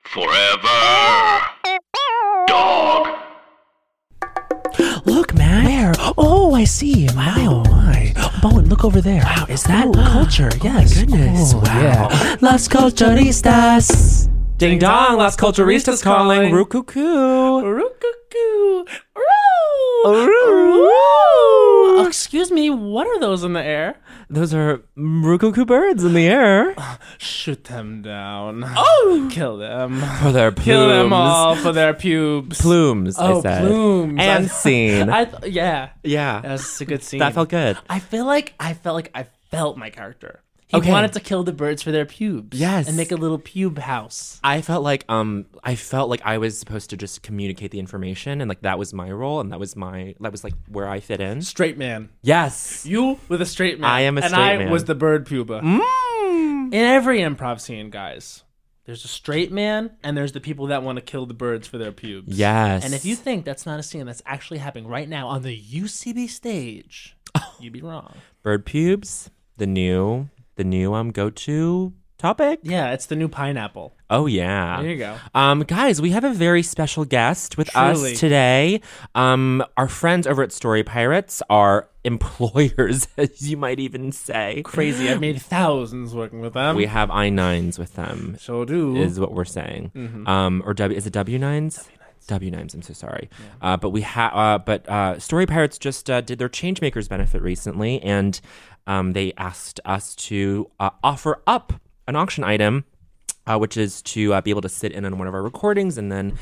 Forever. Dog. Look, man. Where? Oh, I see. Oh, my. Bowen, look over there. Wow, is that culture? Yes. My goodness. Oh, Wow. Yeah. Las Culturistas. Ding dong, Las Culturistas calling. Roo-coo-coo. Roo-coo-coo. Excuse me, what are those in the air? Those are roo-coo-coo birds in the air. Shoot them down. Oh! Kill them. For their plumes. Kill them all for their pubes. Plumes, I Oh, said. plumes. And scene. Yeah. Yeah. That's a good scene. That felt good. I felt my character. He Okay. wanted to kill the birds for their pubes. Yes. And make a little pube house. I felt like I was supposed to just communicate the information, and like that was my role, and that was like where I fit in. Straight man. Yes. You were the straight man. I am a straight And I man. was the bird puba. In every improv scene, guys, there's a straight man and there's the people that want to kill the birds for their pubes. Yes. And if you think that's not a scene that's actually happening right now on the UCB stage, you'd be wrong. Bird pubes, the new go-to topic. Yeah, it's the new pineapple. Oh yeah. There you go. Guys, we have a very special guest with Truly. us today. Our friends over at Story Pirates are employers, as you might even say. Crazy. I've made thousands working with them. We have I-9s with them. So do. Is what we're saying. Is it W9s? W9s. I'm so sorry. Yeah. But Story Pirates just did their Changemakers benefit recently, and they asked us to offer up an auction item, which is to be able to sit in on one of our recordings and then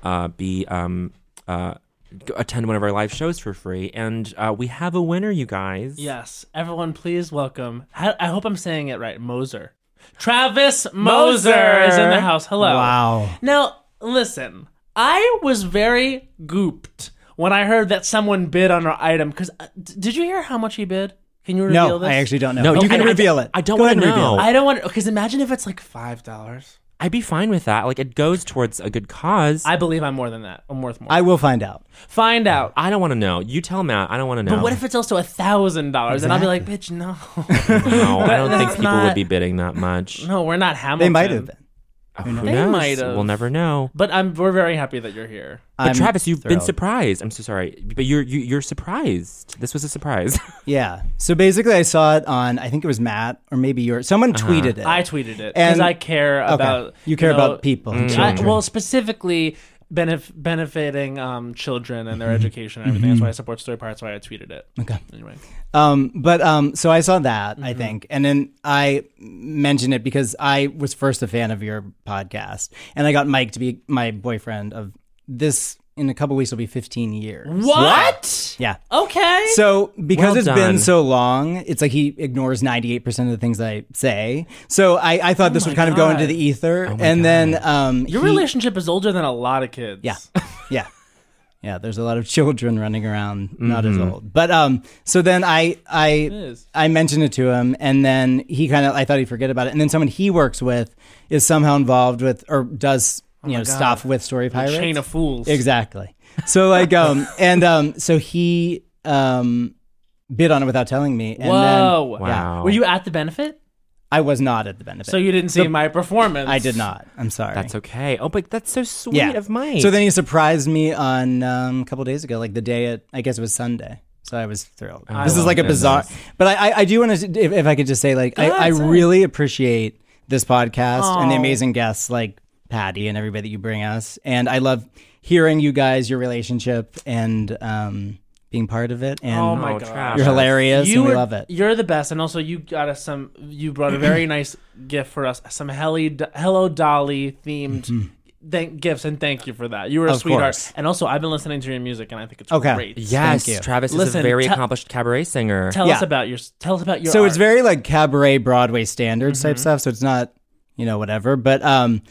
attend one of our live shows for free. And we have a winner, you guys. Yes. Everyone, please welcome. I hope I'm saying it right. Moser. Travis Moser is in the house. Hello. Wow. Now, listen. I was very gooped when I heard that someone bid on our item. Because did you hear how much he bid? Can you reveal this? I actually don't know. No, you okay, can I- reveal it. I don't Go want ahead to and reveal know. it. I don't want to. Because imagine if it's like $5. I'd be fine with that. Like, it goes towards a good cause. I believe I'm more than that. I'm worth more. I will find out. Find out. I don't want to know. You tell Matt. I don't want to know. But what if it's also $1,000? And I'll be like, bitch, no. No, I don't think That's people not- would be bidding that much. No, we're not Hamilton. They might have been. Who They knows? might have. We'll never know. But we're very happy that you're here. But I'm Travis, you've been thrilled. surprised. I'm so sorry, but you're surprised. This was a surprise. Yeah. So basically, I saw it on, I think it was Matt or maybe someone tweeted it. I tweeted it because And- I care about. You care about people and children. Well, specifically benefiting children and their education and everything. That's why I support Story Pirates. That's why I tweeted it. Okay. Anyway, So I saw that, I think, and then I mentioned it because I was first a fan of your podcast, and I got Mike to be my boyfriend of this. In a couple weeks, will be 15 years. what? Yeah. Okay. So because Well it's done. been so long, it's like he ignores 98% of the things I say. So I thought this would kind of go into the ether, and then Your relationship is older than a lot of kids. Yeah. Yeah, there's a lot of children running around, not as old. But so then I is. mentioned it to him, and then I thought he'd forget about it. And then someone he works with is somehow involved with or does stuff with Story Pirates. Chain of fools. Exactly. So so he bid on it without telling me. And Whoa. Then, yeah, Wow. Were you at the benefit? I was not at the benefit. So you didn't see my performance. I did not. I'm sorry. That's okay. Oh, but that's so sweet Yeah. of Mike. So then he surprised me on a couple days ago, like the day I guess it was Sunday. So I was thrilled. This is like a bizarre, but I do want to, if I could just say, like, I really appreciate this podcast and the amazing guests like Patty and everybody that you bring us. And I love hearing you guys, your relationship, and being part of it. And Oh my Travis. god. you're hilarious and we love it. You're the best, and also you got us some. You brought a very nice gift for us, some Hello Dolly themed gifts, and thank you for that. You were a Of sweetheart, course. and also I've been listening to your music, and I think it's Okay. great. yes, Thank you. Travis is Listen, a very te- accomplished cabaret singer. Tell Yeah. us about your. So it's art. very like cabaret Broadway standards type stuff. So it's not, whatever. But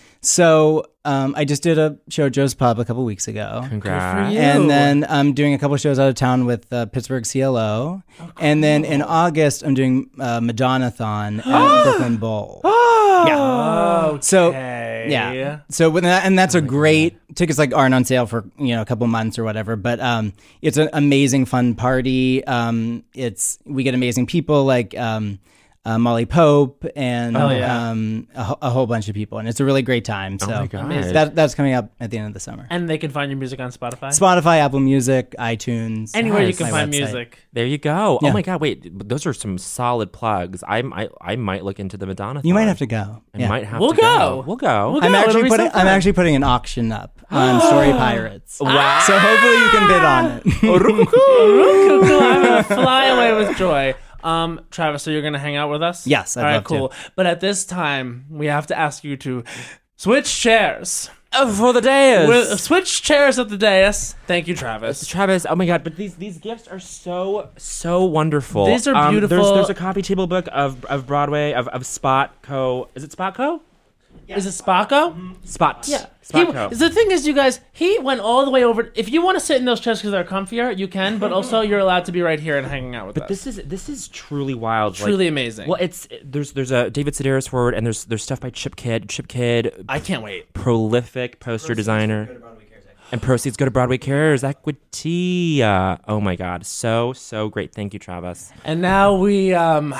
I just did a show at Joe's Pub a couple weeks ago. Congrats. you. And then I'm doing a couple shows out of town with Pittsburgh CLO. And then in August, I'm doing Madonna-thon at Brooklyn Bowl. Yeah. So, yeah. So that's a great, tickets like aren't on sale for, a couple months or whatever. But it's an amazing, fun party. We get amazing people like Molly Pope, and Oh, yeah. a whole bunch of people, and it's a really great time. So my God. that's coming up at the end of the summer. And they can find your music on Spotify? Spotify, Apple Music, iTunes, Anywhere you Nice. can my find website. music. There you go. Yeah. Oh my God! Wait, those are some solid plugs. I might look into the Madonna. You might have to go. I Yeah. might have We'll to go. We'll go. We'll I'm go. actually It'll be putting so fun. I'm actually putting an auction up on Story Pirates. Wow. So hopefully you can bid on it. Cool. I'm gonna fly away with joy. Travis, so you're gonna hang out with us? Yes, I'd All right, love to. cool. But at this time, we have to ask you to switch chairs. For the day. We'll switch chairs at the dais. Thank you, Travis. Travis, oh my God! But these gifts are so wonderful. These are beautiful. There's a coffee table book of Broadway of Spot Co. Is it Spot Co? Is it Spacco? Spot. Yeah. Spot Co. The thing is, you guys, he went all the way over. If you want to sit in those chairs because they're comfier, you can. But also, you're allowed to be right here and hanging out with us. This is truly wild. Truly amazing. Well, there's a David Sedaris forward, and there's stuff by Chip Kidd. Chip Kidd, I can't wait. prolific poster designer. And proceeds go to Broadway Cares Equity. Oh my God, so great. Thank you, Travis. And now we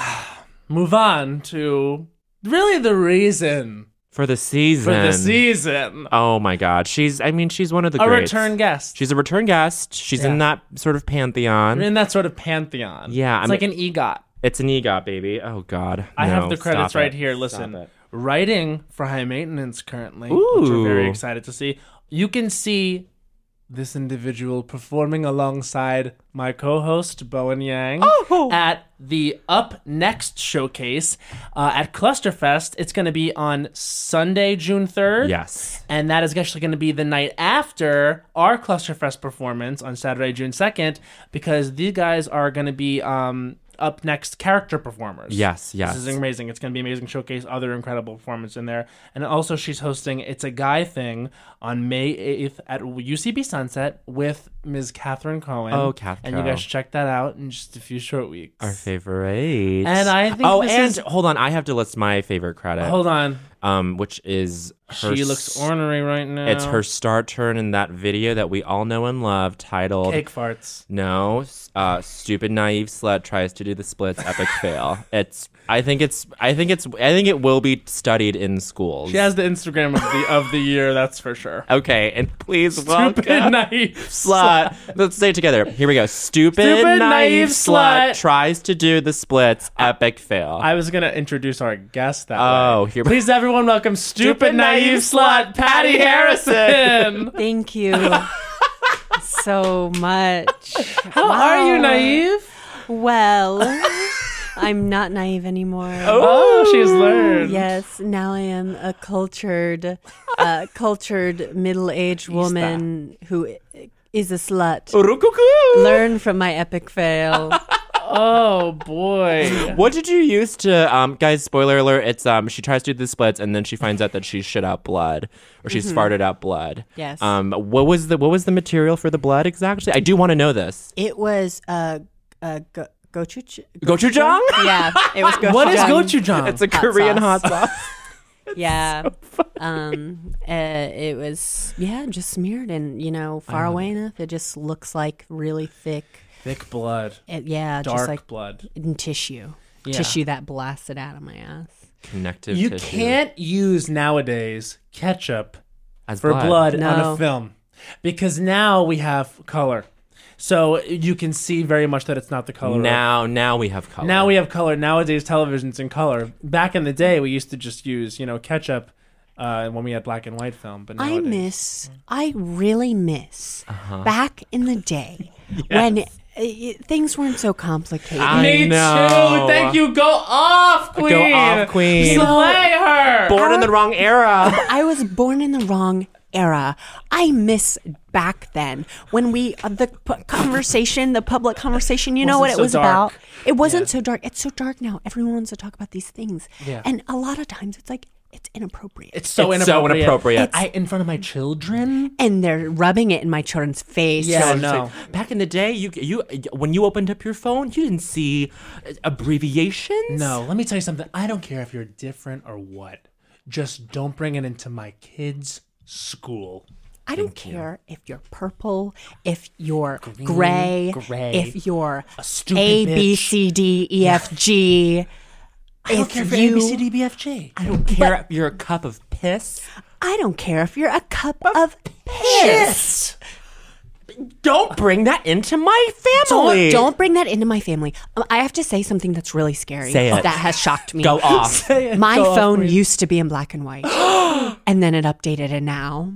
move on to really the reason For the season. for the season. Oh my God, she's one of the A greats. return guest. She's a return guest. She's in that sort of pantheon. in that sort of pantheon. Yeah, It's like an EGOT. It's an EGOT, baby. Oh God, I no, have the credits stop right it. here. Stop Listen, it. writing for High Maintenance currently, which we're very Ooh. excited to see. You can see this individual performing alongside my co-host Bowen Yang at the Up Next showcase at Clusterfest. It's going to be on Sunday, June 3rd. Yes. And that is actually going to be the night after our Clusterfest performance on Saturday, June 2nd, because these guys are going to be Up Next character performers. Yes. This is amazing. It's going to be an amazing showcase, other incredible performance in there. And also she's hosting It's a Guy Thing on May 8th at UCB Sunset with Ms. Catherine Cohen. Oh, Cath And you Co. guys should check that out in just a few short weeks. Our favorite. And I think Oh, this and is- hold on, I have to list my favorite credit. Hold on. Which is her. She looks ornery right now. It's her star turn in that video that we all know and love, titled Cake farts. No, stupid naive slut tries to do the splits, epic fail. I think it will be studied in schools. She has the Instagram of the year, that's for sure. Okay, and please Stupid welcome naive slut. Let's say it together. Here we go. Stupid naive slut tries to do the splits, epic fail. I was going to introduce our guest that Oh, way. here- Please, everyone, welcome stupid naive slut, Patty Harrison. Thank you so much. How are you, naive? Well, I'm not naive anymore. Oh, she's learned. Yes, now I am a cultured middle-aged woman who is a slut. Learn from my epic fail. Oh, boy. What did you use to, guys, spoiler alert, it's, she tries to do the splits and then she finds out that she shit out blood, or she's farted out blood. Yes. What was the material for the blood exactly? I do want to know this. It was gochujang. Gochujang? Yeah, it was gochujang. What is gochujang? It's a Hot Korean sauce. hot sauce. Yeah. It was just smeared and far away enough. It just looks like really thick. Thick blood. Just Dark like blood. in tissue. Yeah. Tissue that blasted out of my ass. Connective You tissue. can't use nowadays ketchup As for blood on No. a film because now we have color. So you can see very much that it's not the color. Now we have color. Now we have color. Nowadays, television's in color. Back in the day, we used to just use, ketchup when we had black and white film. But nowadays, I really miss back in the day when things weren't so complicated. I know. too. Thank you. Go off, queen. Go off, queen. Slay her. Born in the wrong era. I was born in the wrong era. I miss back then when the public conversation, you know what Wasn't it so was dark. about? It wasn't so dark. It's so dark now. Everyone wants to talk about these things. Yeah. And a lot of times it's like, it's inappropriate. It's so It's so inappropriate. inappropriate. In front of my children? And they're rubbing it in my children's face. Yeah, It's no. like, back in the day, you when you opened up your phone, you didn't see abbreviations. No, let me tell you something. I don't care if you're different or what. Just don't bring it into my kids' school. I don't care if you're purple, if you're gray, gray, if you're a stupid A, B, bitch. C, D, E, F, G. I don't If care for you- ABCDBFG. I don't care if you're a cup of piss. I don't care if you're a cup of piss. Don't bring that into my family. Don't bring that into my family. I have to say something that's really scary. Say it. That has shocked me. Go off. My phone used to be in black and white, and then it updated, and now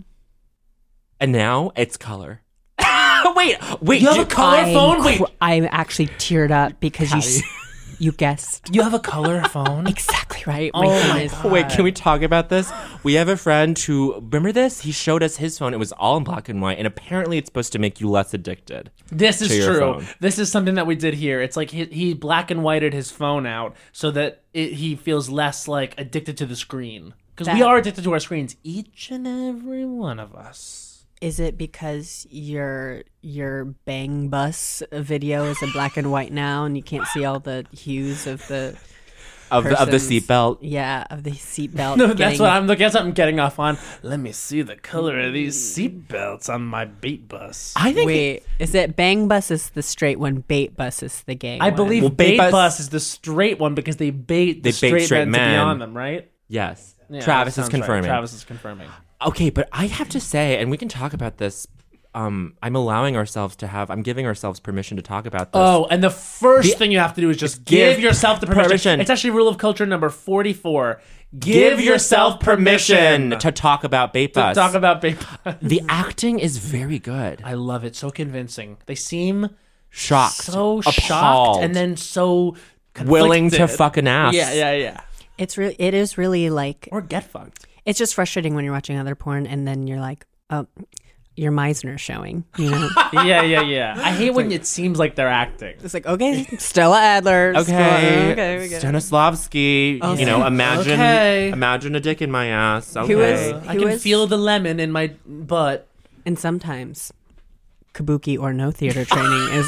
And now it's color. wait. You have a color phone? Wait. I actually teared up because you guessed You have a color phone? exactly right. Oh my God. Wait, can we talk about this? We have a friend who, remember this? He showed us his phone. It was all in black and white, and apparently it's supposed to make you less addicted. This is to your true. phone. This is something that we did here. It's like he black and whited his phone out so that he feels less like addicted to the screen. Because we That- are addicted to our screens, each and every one of us. Is it because your bang bus video is in black and white now, and you can't see all the hues of the Of the person's- seatbelt. Yeah, of the seatbelt. No, that's what I'm looking at. Something getting off on. Let me see the color of these seatbelts on my bait bus. I think Wait, is it bang bus is the straight one, bait bus is the gay I one? believe Well, bait bait bus, bus is the straight one because they bait the They bait straight, men to be men. on them, right? yes. Yeah, Travis that is sounds right. confirming. Travis is confirming. Okay, but I have to say, and we can talk about this. I'm allowing ourselves to have. I'm giving ourselves permission to talk about this. Oh, and the first thing you have to do is just give yourself the permission. permission. It's actually rule of culture number 44. Give yourself permission to talk about bait to bus. talk about bait bus. The acting is very good. I love it. So convincing. They seem Shocked, so appalled, shocked, and then so willing to conflicted. fuck an ass. Yeah. It is really like Or get fucked. it's just frustrating when you're watching other porn and then you're like, oh, your Meisner showing. You know, Yeah. I hate when it seems like they're acting. it's like okay, Stella Adler. Okay, okay, we get it. Stanislavski. You know, imagine Okay. imagine a dick in my ass. Okay. Who is- I can feel the lemon in my butt. And sometimes kabuki or no theater training is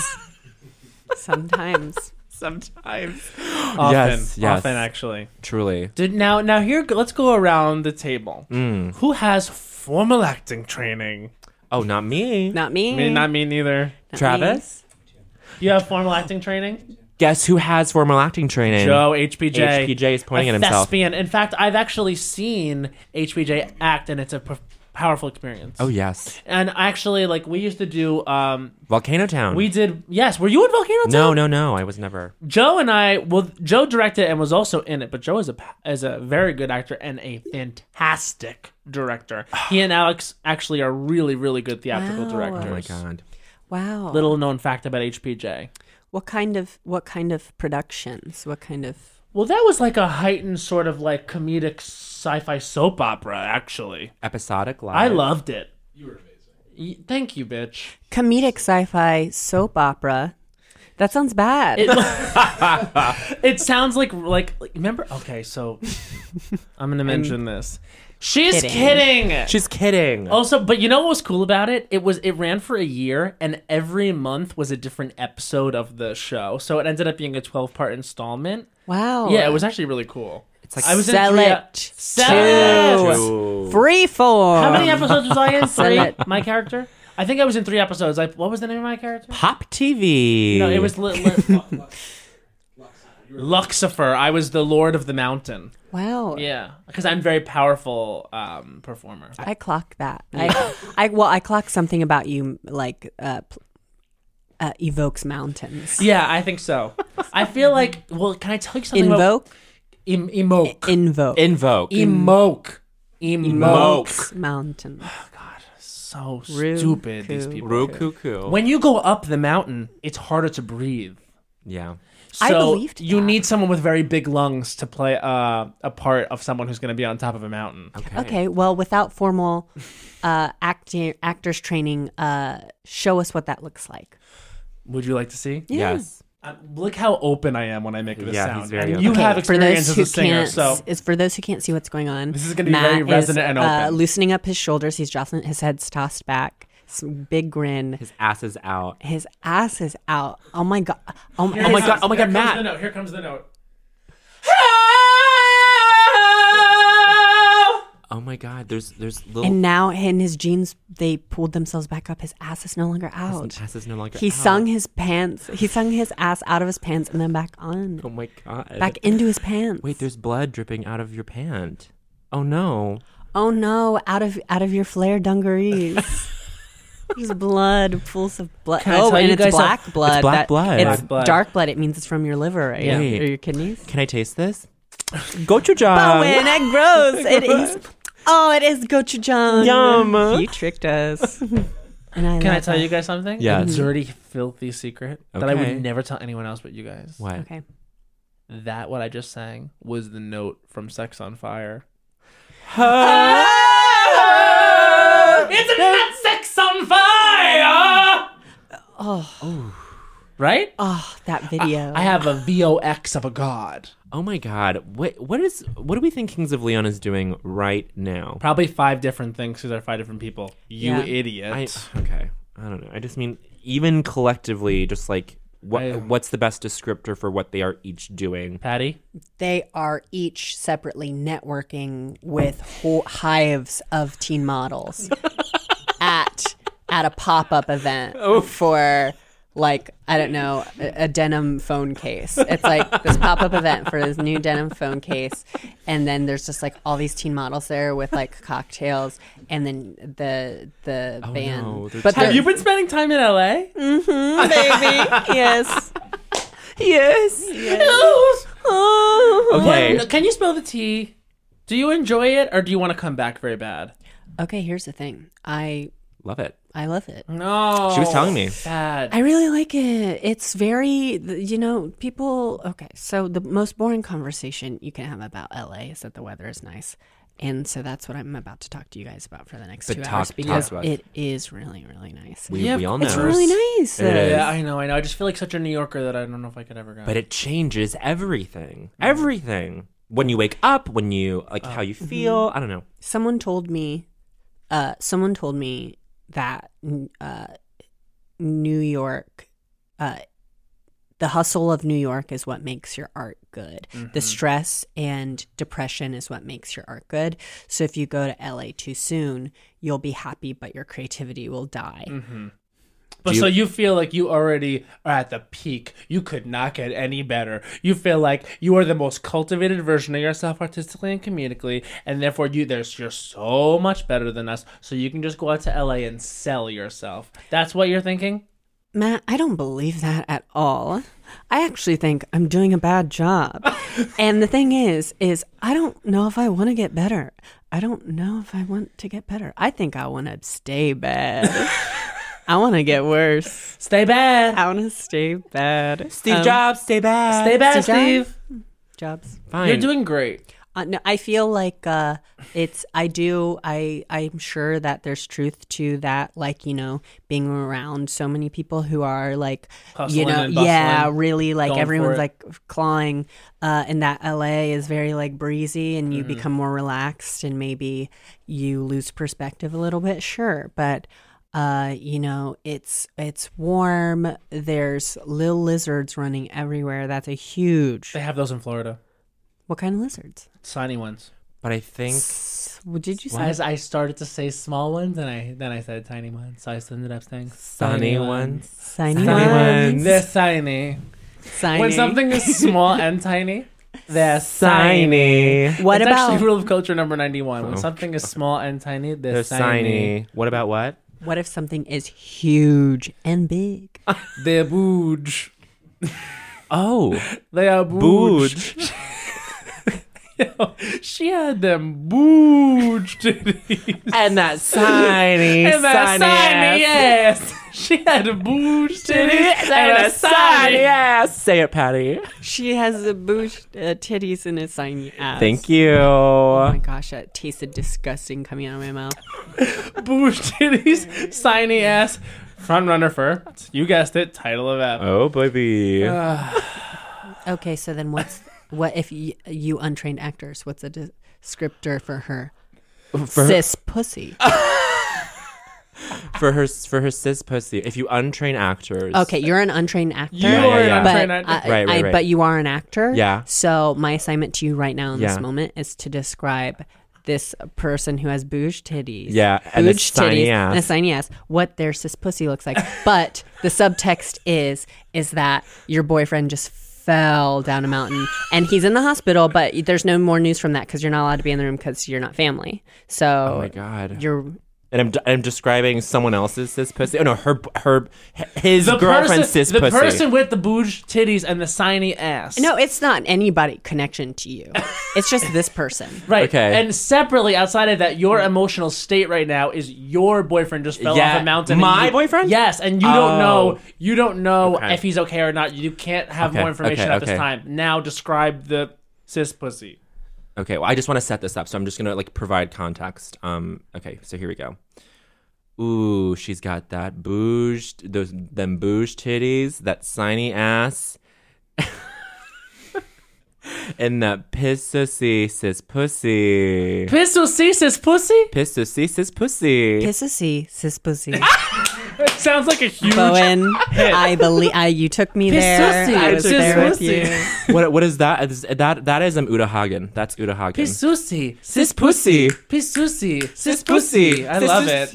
sometimes. sometimes? Often, Yes. often actually. Truly. Now here, let's go around the table. Mm. Who has formal acting training? Oh, not me. Not me. Not me neither. Not Travis. You have formal acting training? Guess who has formal acting training? Joe, HPJ. HPJ is pointing a at himself. thespian. In fact, I've actually seen HPJ act, and it's a powerful experience. Oh yes, And actually, like, we used to do, Volcano Town. we did, yes, were you in Volcano Town? No. I was never. Joe and I, well, Joe directed and was also in it, but Joe is a very good actor and a fantastic director. He and Alex actually are really, really good theatrical Wow. directors. Oh my god. Wow. Little known fact about HPJ. What kind of productions? What kind of Well, that was like a heightened sort of like comedic sci-fi soap opera, actually. Episodic live. I loved it. You were amazing. Thank you, bitch. comedic sci-fi soap opera? That sounds bad. It sounds like remember? Okay, so I'm gonna mention this. She's kidding. She's kidding. Also, but you know what was cool about it? It ran for a year, and every month was a different episode of the show. So it ended up being a 12-part installment. Wow. Yeah, it was actually really cool. It's like I was Sell in it. Sell it. Ooh. Freeform. How many episodes was I in? Sell 3? it. My character? I think I was in 3 episodes. What was the name of my character? Pop TV. No, it was Lucifer. I was the Lord of the Mountain. Wow. Yeah, because I'm a very powerful performer. I clocked that. I clocked something about you like evokes mountains. Yeah, I think so. I feel like. Well, can I tell you something Invoke. Emoke. Invoke. Invoke. Emoke. Evokes mountains. So Rude stupid, these coo. people. Roku. When you go up the mountain, it's harder to breathe. Yeah. I So believed you that. need someone with very big lungs to play a part of someone who's going to be on top of a mountain. Okay, well, without formal actors training, show us what that looks like. Would you like to see? Yes. Look how open I am when I make this Yeah, sound. he's very and open. you Okay, have For experience those as who a singer, can't, so it's for those who can't see what's going on. This is gonna be Matt very resonant and open. loosening up his shoulders. He's jostling. His head's tossed back. Some big grin. His ass is out. His ass is out. Oh my god. Oh my my God. Oh my God, Matt. Here comes the note. Oh my God, there's little. And now in his jeans, they pulled themselves back up. His ass is no longer out. His ass is no longer He out. sung his pants. He sung his ass out of his pants and then back on. Oh my God. Back into his pants. Wait, there's blood dripping out of your pant. Oh no. Oh no! Out of your flare dungarees. There's blood, pools of blood. Can I Oh, tell and you it's guys black blood. It's black blood. It's Black blood. dark blood. It means it's from your liver, right? Yeah. Wait. Or your kidneys. Can I taste this? Gochujang. Bowen, that gross. It is. Oh, it is gochujang. Yum. You tricked us. And Can I love tell that. you guys something? Yeah. A dirty, filthy secret that I Okay. would never tell anyone else but you guys. What? Okay. That what I just sang was the note from Sex on Fire. It's not Sex on Fire! Oh, Right? oh, that video. I have a VOX of a god. Oh my God. What do we think Kings of Leon is doing right now? Probably 5 different things because they're 5 different people. You Yeah. idiot. Okay. I don't know. I just mean even collectively, just like what's the best descriptor for what they are each doing? Patty? They are each separately networking with whole hives of teen models at a pop-up event for, like, I don't know, a denim phone case. It's like this pop-up event for this new denim phone case, and then there's just like all these teen models there with like cocktails, and then the band. no, they're But Have they're- you been spending time in LA? baby? Yes. Yes. Oh. Okay. Can you spell the T? Do you enjoy it or do you want to come back very bad? Okay, here's the thing. I Love it. love it. No. She was telling me. Bad. I really like it. It's very, people. Okay, so the most boring conversation you can have about LA is that the weather is nice. And so that's what I'm about to talk to you guys about for the next But 2 talk hours because to us. it is really, really nice. We Yeah, all know. It's really nice. It is. Yeah, I know. I just feel like such a New Yorker that I don't know if I could ever go. But it changes everything. Everything. When you wake up, when you like how you feel. I don't know. Someone told me that New York, the hustle of New York is what makes your art good. The stress and depression is what makes your art good. So if you go to LA too soon, you'll be happy, but your creativity will die. But so you feel like you already are at the peak. You could not get any better. You feel like you are the most cultivated version of yourself artistically and comedically, and therefore you're so much better than us. So you can just go out to LA and sell yourself. That's what you're thinking? Matt, I don't believe that at all. I actually think I'm doing a bad job. And the thing is I don't know if I want to get better. I don't know if I want to get better. I think I want to stay bad. I want to get worse. Stay bad. I want to stay bad. Steve Jobs, stay bad. Stay bad, Steve Jobs? Steve. Jobs. Fine. You're doing great. No, I feel like I'm sure that there's truth to that, like, being around so many people who are like, Hustling and bustling. yeah, really like Going for everyone's it. like clawing, and that LA is very like breezy and you become more relaxed and maybe you lose perspective a little bit, sure. But it's warm. There's little lizards running everywhere. That's a huge. They have those in Florida. What kind of lizards? Shiny ones. But I think What did you say? As I started to say small ones, and then I said tiny ones. So I ended up saying sunny ones. Tiny Tiny ones. ones. They're tiny. Tiny. When something is small and tiny, they're Tiny. What It's about actually rule of culture number 91. When Oh. something is small and tiny, they're They're tiny. tiny. What about what? what if something is huge and big? They're booge. Oh, They are booge. booge. Yo, she had them booge titties. And that tiny, And that tiny ass. She had a booge titties and a tiny ass. ass. Say it, Patty. She has the boosh titties and a tiny ass. Thank you. Oh my gosh, that tasted disgusting coming out of my mouth. Booge titties, tiny ass. Front runner for, you guessed it, title of app. Oh, baby. Okay, so then what if you untrained actors? What's a descriptor for her? For Cis pussy. for her cis pussy. If you untrain actors. Okay, you're an untrained actor. You Yeah, are yeah, an yeah. untrained But, actor. Right, right. but you are an actor. Yeah. So my assignment to you right now in Yeah. this moment is to describe this person who has bouge titties. Yeah, and a Bouge tiny titties ass. and a tiny ass. What their cis pussy looks like. But the subtext is that your boyfriend just fell down a mountain and he's in the hospital, but there's no more news from that because you're not allowed to be in the room because you're not family. So Oh my God. you're And I'm describing someone else's cis pussy. Oh no, his girlfriend's cis the pussy. person with the bouge titties and the shiny ass. no, it's not anybody connection to you. It's just this person. Right. Okay. And separately, outside of that, your emotional state right now is your boyfriend just fell Yeah. off a mountain. My and boyfriend? Yes, and you don't know. You don't know Okay. if he's okay or not. You can't have Okay, more information okay, at this okay. time. Now describe the cis pussy. Okay, well, I just want to set this up, so I'm just gonna like provide context. Okay, so here we go. Ooh, she's got that them bouge titties, that shiny ass, and that pissy cis pussy. Pissy cis pussy? Pissy cis pussy. Pissy, cis pussy. It sounds like a huge Bowen, hit. I believe you took me there. Pissussy. I was Cis there with pussy. you. What is that? That is Uta Hagen. That's Uta Hagen. Pissussy. Cis pussy. Pissussy. Cis pussy. pussy. I love it.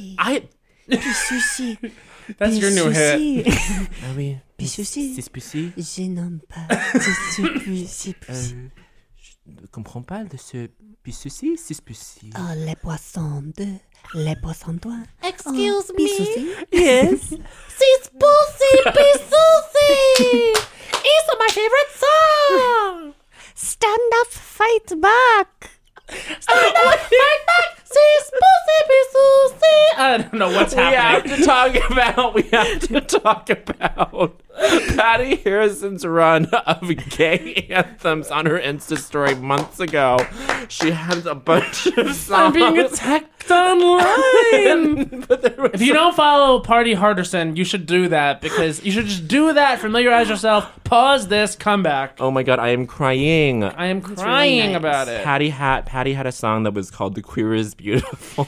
That's your new hit. Ah oui. Pissussy. Cis pussy. Je n'aime pas. Cis pussy. Je comprends pas de ce pissussy, cis pussy. Oh, les poissons deux, les poissons trois. Excuse me. Yes. Cis pussy, pissussy. It's my favorite song. Stand up, fight back. Stand up, fight back. Cis pussy, pissussy. I don't know what's We have happening. to talk about Patty Harrison's run of gay anthems on her Insta story months ago. She has a bunch of songs. I'm being attacked online. But there was If you don't follow Party Hardison, you should do that because you should just do that. Familiarize yourself. Pause this. Come back. Oh my God, I am crying. I am crying nice. about it. Patty had a song that was called "The Queer Is Beautiful."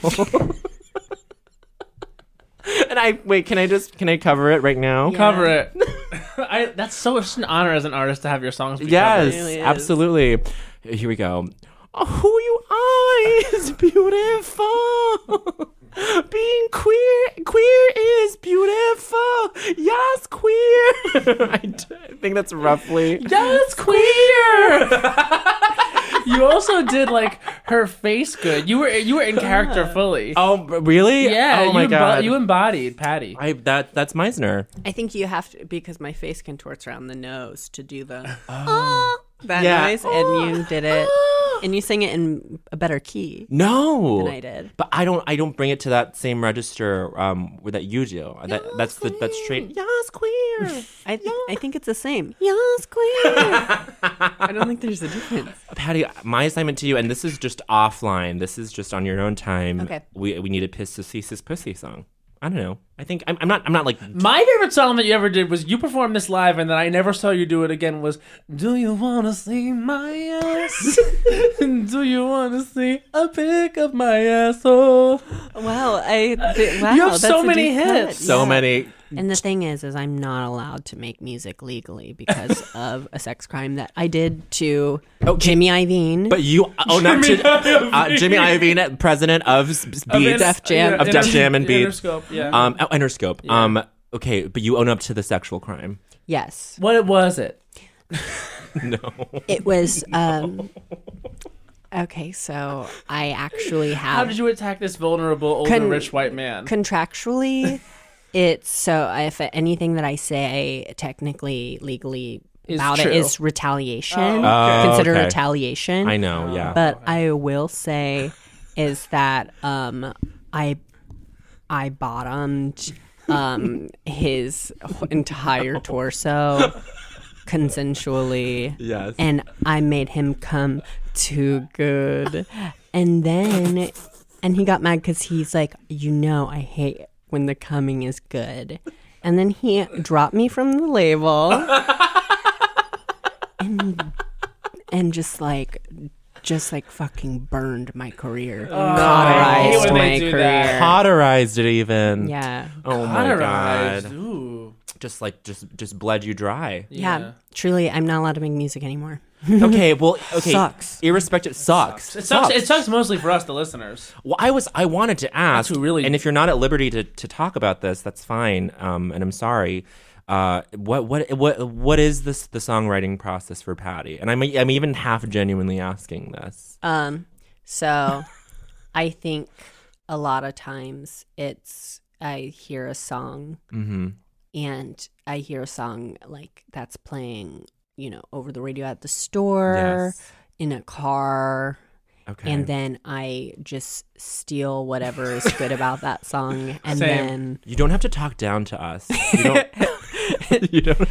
And can I cover it right now? Cover it. That's such an honor as an artist to have your songs be Yes, covered. really is. absolutely. Here we go. Oh, who you are is beautiful. Being queer is beautiful. Yes, queer. I think that's roughly. Yes, queer. You also did like her face good. You were in character fully. Oh, really? Yeah. Oh my God. You embodied Patty. That's Meisner. I think you have to, because my face contorts around the nose to do the that Yeah. noise, and you did it, and you sing it in a better key No, than I did. But I don't bring it to that same register that you do. That's straight. Yes, queer. I think it's the same. Yes, queen. I don't think there's a difference. Patty, my assignment to you, and this is just offline. This is just on your own time. Okay. We need a Pisces pussy song. I don't know. I think I'm not like. My favorite song that you ever did was you performed this live, and then I never saw you do it again. Was "Do you wanna see my ass? Do you wanna see a pic of my asshole?" Wow, wow, You have so that's a many deep cut. hits. So Yeah. many. And the thing is I'm not allowed to make music legally because of a sex crime that I did to Jimmy Iovine. But you own up to Jimmy Iovine, president of Beats, Def Jam. of Def Jam and Beats. Interscope, yeah. Interscope. Okay, but you own up to the sexual crime. Yes, What was it? No. it was. Okay, so I actually have. How did you attack this vulnerable, older, rich white man? Contractually, it's so if anything that I say technically, legally Is about true. it is retaliation. Oh, Consider okay. retaliation. I know. Yeah. But I will say is that I bottomed his entire torso consensually. Yes. And I made him come too good. And then he got mad because he's like, I hate when the coming is good. And then he dropped me from the label and just like fucking burned my career. I hate Cauterized when my they do career. that. Cauterized it even. Yeah. Oh my Cauterized. God. Ooh. just bled you dry. Yeah. Truly, I'm not allowed to make music anymore. Okay. Sucks. Irrespective, sucks. It sucks mostly for us, the listeners. Well, I wanted to ask, That's who really- and if you're not at liberty to talk about this, that's fine. And I'm sorry. What is this the songwriting process for Patty? And I'm even half genuinely asking this. So I think a lot of times I hear a song and I hear a song like that's playing, over the radio at the store, in a car. Okay. And then I just steal whatever is good about that song. And Same. then You don't have to talk down to us. You don't. You don't.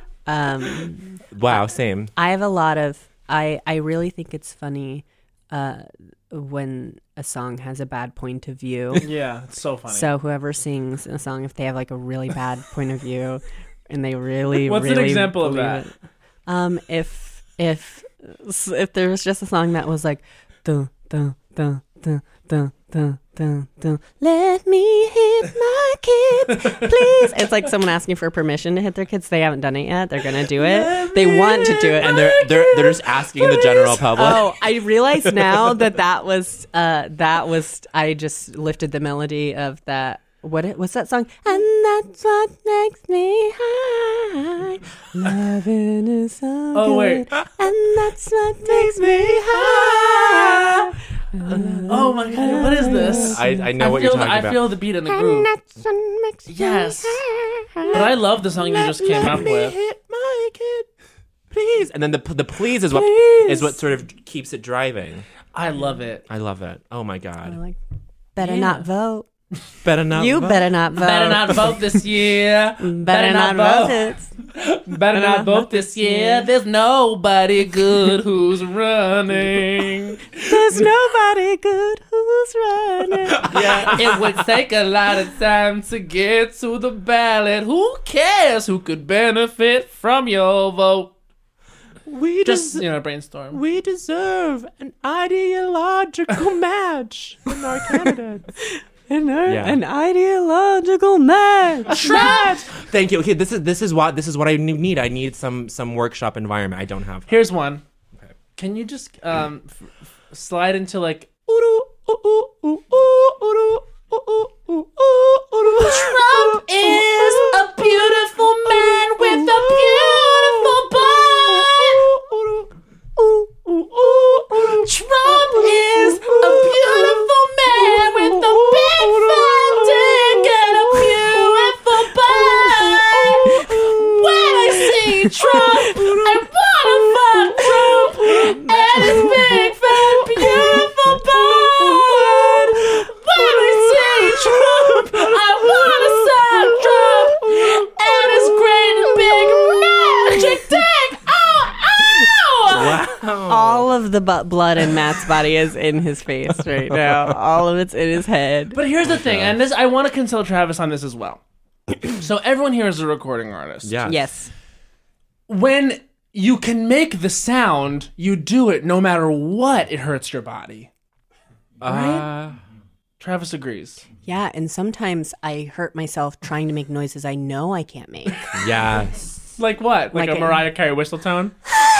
Wow. Same. I have a lot of, I really think it's funny when a song has a bad point of view. Yeah, it's so funny. So whoever sings a song, if they have like a really bad point of view and they really, What's an really example of believe that? it. If there was just a song that was like, dun, dun, dun, dun, dun, dun, dun, dun, let me hit my kids, please. It's like someone asking for permission to hit their kids. They haven't done it yet. They're gonna do it. They want to do it, And they're just asking the general public. Oh, I realize now that was I just lifted the melody of that. What's that song? And that's what makes me high. Loving is so Oh, wait. good. And that's what makes me high. Oh my god, what is this? I know what you're talking about. I feel the beat in the groove. Yes. But I love the song you just came up with. Hit my kid, please. And then the please is what sort of keeps it driving. I love it. I love it. Oh my god. Like, better Yeah. not vote. Better not. You better not vote. Better not vote this year. Better not vote. Better not vote this year. There's nobody good who's running. There's nobody good who's running. Yeah, it would take a lot of time to get to the ballot. Who cares who could benefit from your vote? We Just, brainstorm. we deserve an ideological match in our candidates. An ideological match. Thank you. Okay, this is what I need. I need some workshop environment. I don't have. Here's one. Okay. Can you just slide into like Trump is a beautiful man with a beautiful butt. Trump is a beautiful man with a big fat dick and a beautiful butt. When I see Trump, I wanna fuck Trump and his big fat beautiful butt. When I see Trump, I wanna suck Trump and his great big magic dick. All of the blood in Matt's body is in his face right now. All of it's in his head. But here's the thing, and this I want to consult Travis on this as well. So everyone here is a recording artist. Yeah. Yes. When you can make the sound, you do it no matter what. It hurts your body. Right? Travis agrees. Yeah, and sometimes I hurt myself trying to make noises I know I can't make. Yes. Like what? Like Like a a- Mariah Carey whistle tone?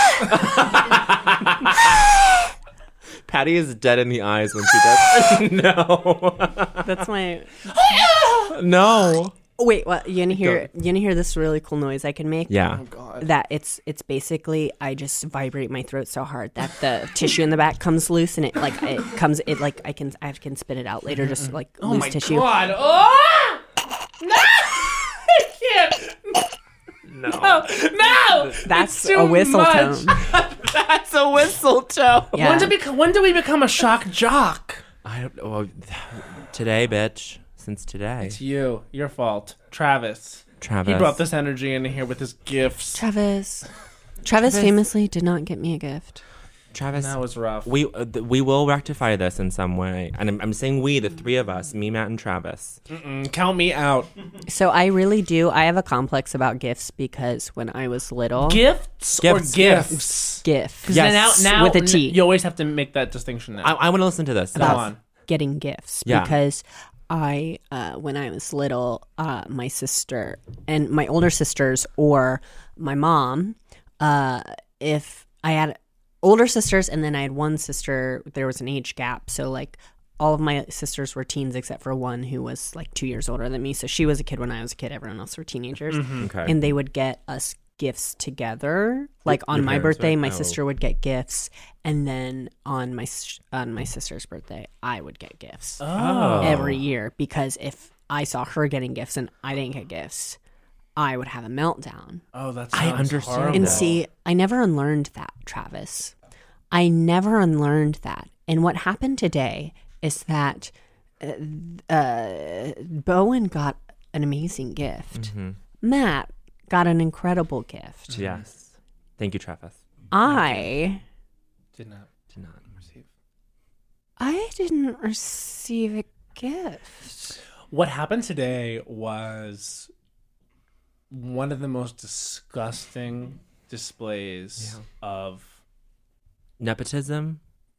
Patty is dead in the eyes when she does. No. That's my. No. Wait, what? You gonna hear this really cool noise I can make? Yeah. That it's basically I just vibrate my throat so hard that the tissue in the back comes loose and I can spit it out later, just like Oh loose my tissue. god. Oh! No! I can't. No. No! That's It's too a whistle much. tone. That's a whistle tone. Yeah. When do we become a shock jock? I don't know. Today, bitch. Since today. It's you. Your fault. Travis. Travis. He brought this energy in here with his gifts. Travis famously did not get me a gift. Travis. That was rough. We will rectify this in some way. And I'm saying we, the three of us, me, Matt, and Travis. Count me out. So I really do. I have a complex about gifts because when I was little, Gifts or gifts? gifts. Yes. Now with a T. You always have to make that distinction now. I want to listen to this. Go on. Getting gifts Yeah. because I when I was little, my sister and my older sisters or my mom, if I had older sisters and then I had one sister, there was an age gap. So like all of my sisters were teens except for one who was like 2 years older than me. So she was a kid when I was a kid. Everyone else were teenagers. Okay. And they would get us gifts together. Like on Your my parents, birthday, right? my Oh. sister would get gifts. And then on my sister's birthday, I would get gifts every year. Because if I saw her getting gifts and I didn't get gifts, I would have a meltdown. Oh, that's I understand horrible. And see, I never unlearned that, Travis. I never unlearned that. And what happened today is that Bowen got an amazing gift. Matt got an incredible gift. Yes. Thank you, Travis. I Did not. receive. I didn't receive a gift. What happened today was one of the most disgusting displays of Nepotism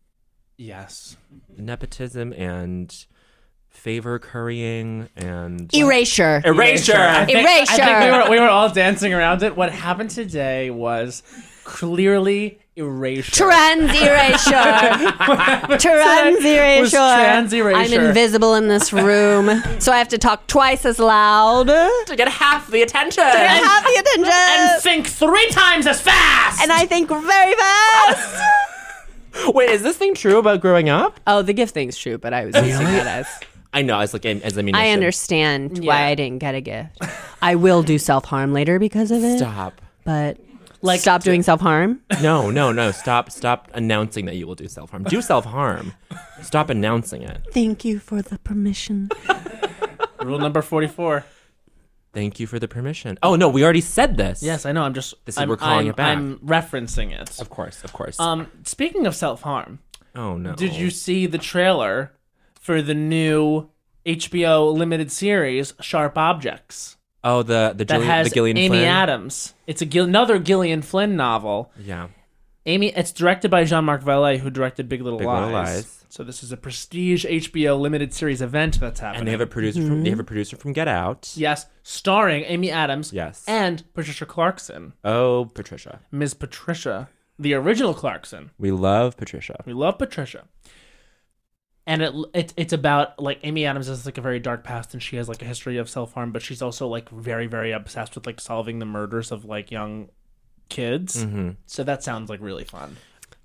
and favor currying and Erasure. erasure. I think Erasure. we were all dancing around it. What happened today was clearly erasure. Trans erasure. Trans erasure. trans erasure. I'm invisible in this room, so I have to talk twice as loud to to get half the attention. have the attention. and think 3 times as fast. And I think very fast. Wait, is this thing true about growing up? Oh, the gift thing's true, but I was using it as I know. As like as a I understand why I didn't get a gift. I will do self-harm later because of it. Stop. But stop doing self-harm. No. Stop announcing that you will do self-harm. Do self-harm. Stop announcing it. Thank you for the permission. Rule number 44. Thank you for the permission. Oh no, we already said this. Yes, I know. We're calling it back. I'm referencing it. Of course. Speaking of self-harm, Oh no. did you see the trailer for the new HBO limited series Sharp Objects? Oh, the That has Gillian Amy Flynn? Adams. It's another Gillian Flynn novel. Yeah. It's directed by Jean-Marc Vallée, who directed Big Little Big Lies. Little Lies. So this is a prestige HBO limited series event that's happening. And they have a producer from Get Out. Yes, starring Amy Adams. Yes. And Patricia Clarkson. Oh, Patricia. Ms. Patricia, the original Clarkson. We love Patricia. We love Patricia. And it's about like Amy Adams has like a very dark past, and she has like a history of self-harm, but she's also like very, very obsessed with like solving the murders of like young kids. So that sounds like really fun.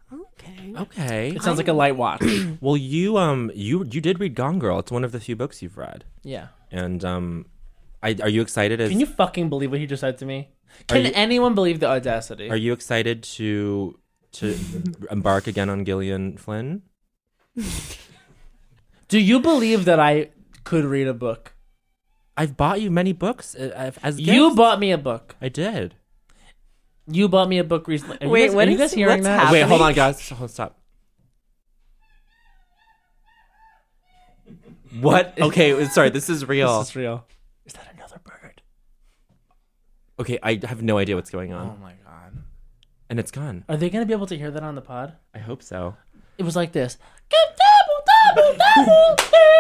Okay. It sounds like a light watch. Well, you did read Gone Girl. It's one of the few books you've read. Yeah. And are you excited? Can you fucking believe what he just said to me? Can you- anyone believe the audacity? Are you excited to embark again on Gillian Flynn? Do you believe that I could read a book? I've bought you many books as gifts. You bought me a book. I did. You bought me a book recently. Are Wait, you guys, are you guys hearing what's that? happening? Wait, hold on, guys. Hold on, stop. What? Okay, sorry. This is real. This is real. Is that another bird? Okay, I have no idea what's going on, Oh my god. and it's gone. Are they going to be able to hear that on the pod? I hope so. It was like this. Double, double, double,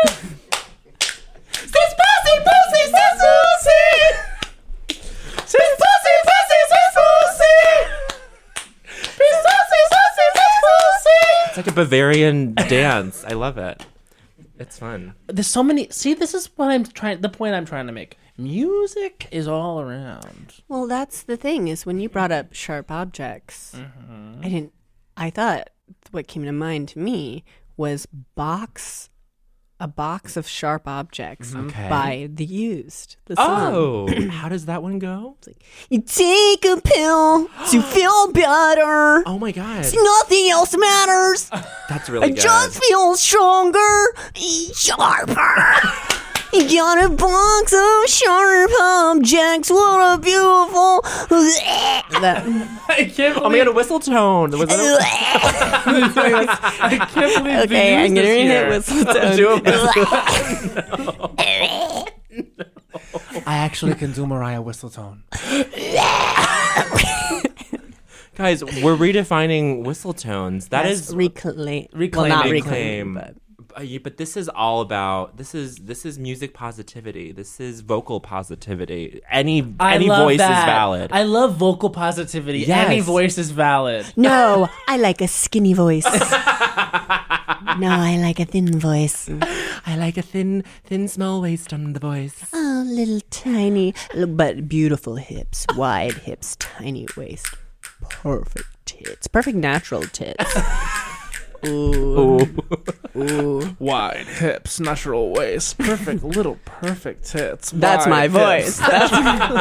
Sis pussy, pussy, sis pussy. Sis pussy, pussy, sis pussy. Sis pussy, pussy, sis pussy. It's like a Bavarian dance. I love it. It's fun. There's so many. See, this is what the point I'm trying to make. Music is all around. Well, that's the thing is when you brought up sharp objects, I thought what came to mind to me was a box of sharp objects Okay. by The Used. The song. Oh, how does that one go? You take a pill to feel better. Oh my god, Nothing else matters. that's really I good. just feel stronger, sharper. You got a box of sharp objects. What a beautiful. I can't Oh my god, a whistle tone. Was that I can't believe Okay, I'm gonna hit whistle tone. do a whistle? I actually can do Mariah Whistletone. Guys, we're redefining whistle tones. That is reclaim. Reclaiming. Well, not reclaim. reclaim, but but this is all about this is music positivity. This is vocal positivity. Any love voice that. is valid. I love vocal positivity. Yes. Any voice is valid. No, I like a skinny voice. No, I like a thin voice. I like a thin small waist on the voice. Oh, little tiny, but beautiful hips, wide hips, tiny waist, perfect tits, perfect natural tits. Ooh. Wide hips, natural waist, perfect perfect tits. That's my wide voice. hips.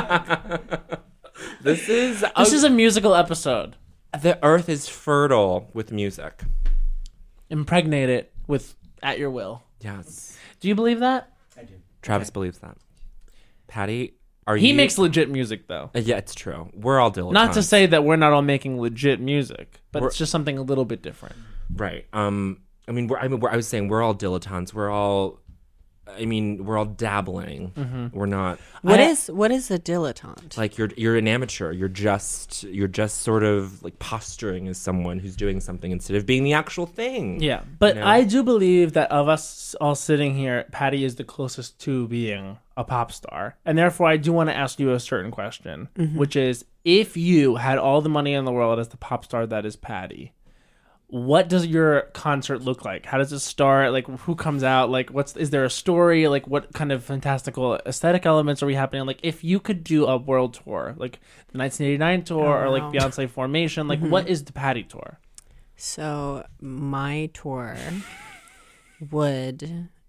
This is This is a musical episode. the earth is fertile with music. Impregnate it with at your will. Yes. Do you believe that? Travis believes that. Patty, He makes legit music though. Yeah, it's true. We're all dilettantes. Not to say that we're not all making legit music, but We're- it's just something a little bit different. Right. I was saying we're all dilettantes. We're all dabbling. We're not What is a dilettante? like you're an amateur. You're just sort of like posturing as someone who's doing something instead of being the actual thing. Yeah, but You know? I do believe that of us all sitting here, Patty is the closest to being a pop star. And therefore, I do want to ask you a certain question, which is, if you had all the money in the world as the pop star that is Patty, what does your concert look like? How does it start? Like, who comes out? Like, is there a story? Like, what kind of fantastical aesthetic elements are we happening? Like, if you could do a world tour, like the 1989 tour or like wow. Beyonce Formation, like, what is the Patty tour? So my tour would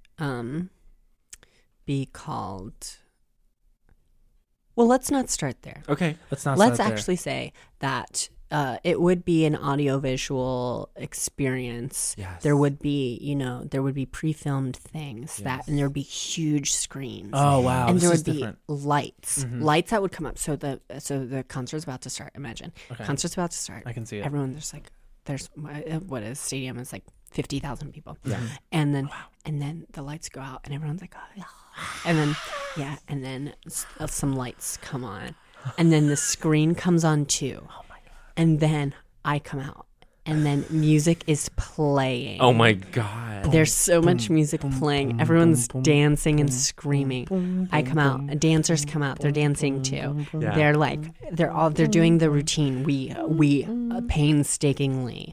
be called. Well, let's not start there. Okay. Let's not. Let's start there. actually say that it would be an audiovisual experience. Yes. There would be, pre-filmed things and there would be huge screens. Oh wow! and this there is would be different. lights that would come up. So the concert's about to start. Imagine concert's about to start. I can see it. Everyone there's what is stadium is like 50,000 people. Yeah. And then the lights go out and everyone's like, oh. And then some lights come on. And then the screen comes on too. Oh my god. And then I come out. And then music is playing. Oh my god. There's so much music playing. Everyone's dancing and screaming. I come out. Dancers come out. They're dancing too. Yeah. They're doing the routine. We painstakingly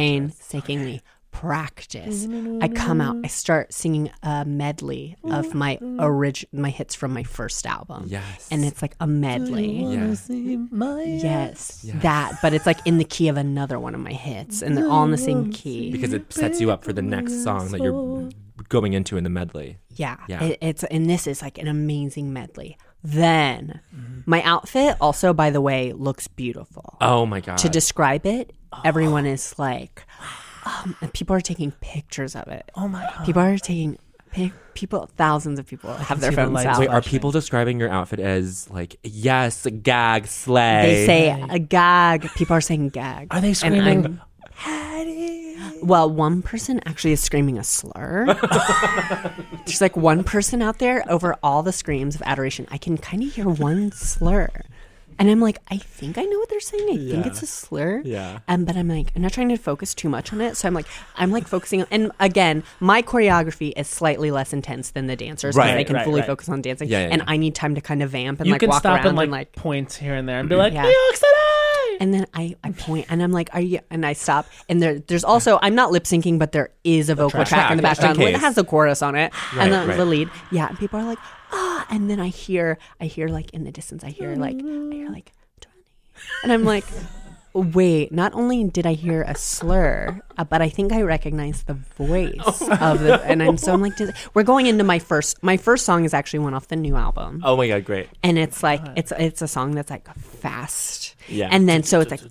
practice. I come out. I start singing a medley of my hits from my first album. Yes. And it's like a medley. Yes. Yes. That, but it's like in the key of another one of my hits, and they're all in the same key. Because it sets you up for the next song that you're going into in the medley. Yeah. Yeah. And this is like an amazing medley. Then my outfit also, by the way, looks beautiful. Oh my god. To describe it, everyone is like, and people are taking pictures of it. Oh my god! People are taking thousands of people have their see the phones lights. out. Wait, are people describing your outfit as like, yes, gag, slay? They say a gag. People are saying gag. Are they And screaming? well, one person actually is screaming a slur. There's like one person out there over all the screams of adoration. I can kind of hear one slur. And I'm like, I think I know what they're saying. I think it's a slur. Yeah. But I'm like, I'm not trying to focus too much on it. So I'm like focusing on, and again, my choreography is slightly less intense than the dancers because they can fully focus on dancing. Yeah, and I need time to kind of vamp and You like can walk stop around and like point here and there and be like, Yeah. New York City! and then I point and I'm like, are you? And I stop. And there's also, I'm not lip syncing, but there is a vocal track in the just in background. It case. has a chorus on it, and right. the lead. Yeah, and people are like, and then I hear like in the distance, I hear like 20, and I'm like, wait. Not only did I hear a slur, but I think I recognized the voice of the. And I'm like, we're going into my first song is actually one off the new album. Oh my god, great. And it's like it's a song that's like fast. Yeah. And then so it's like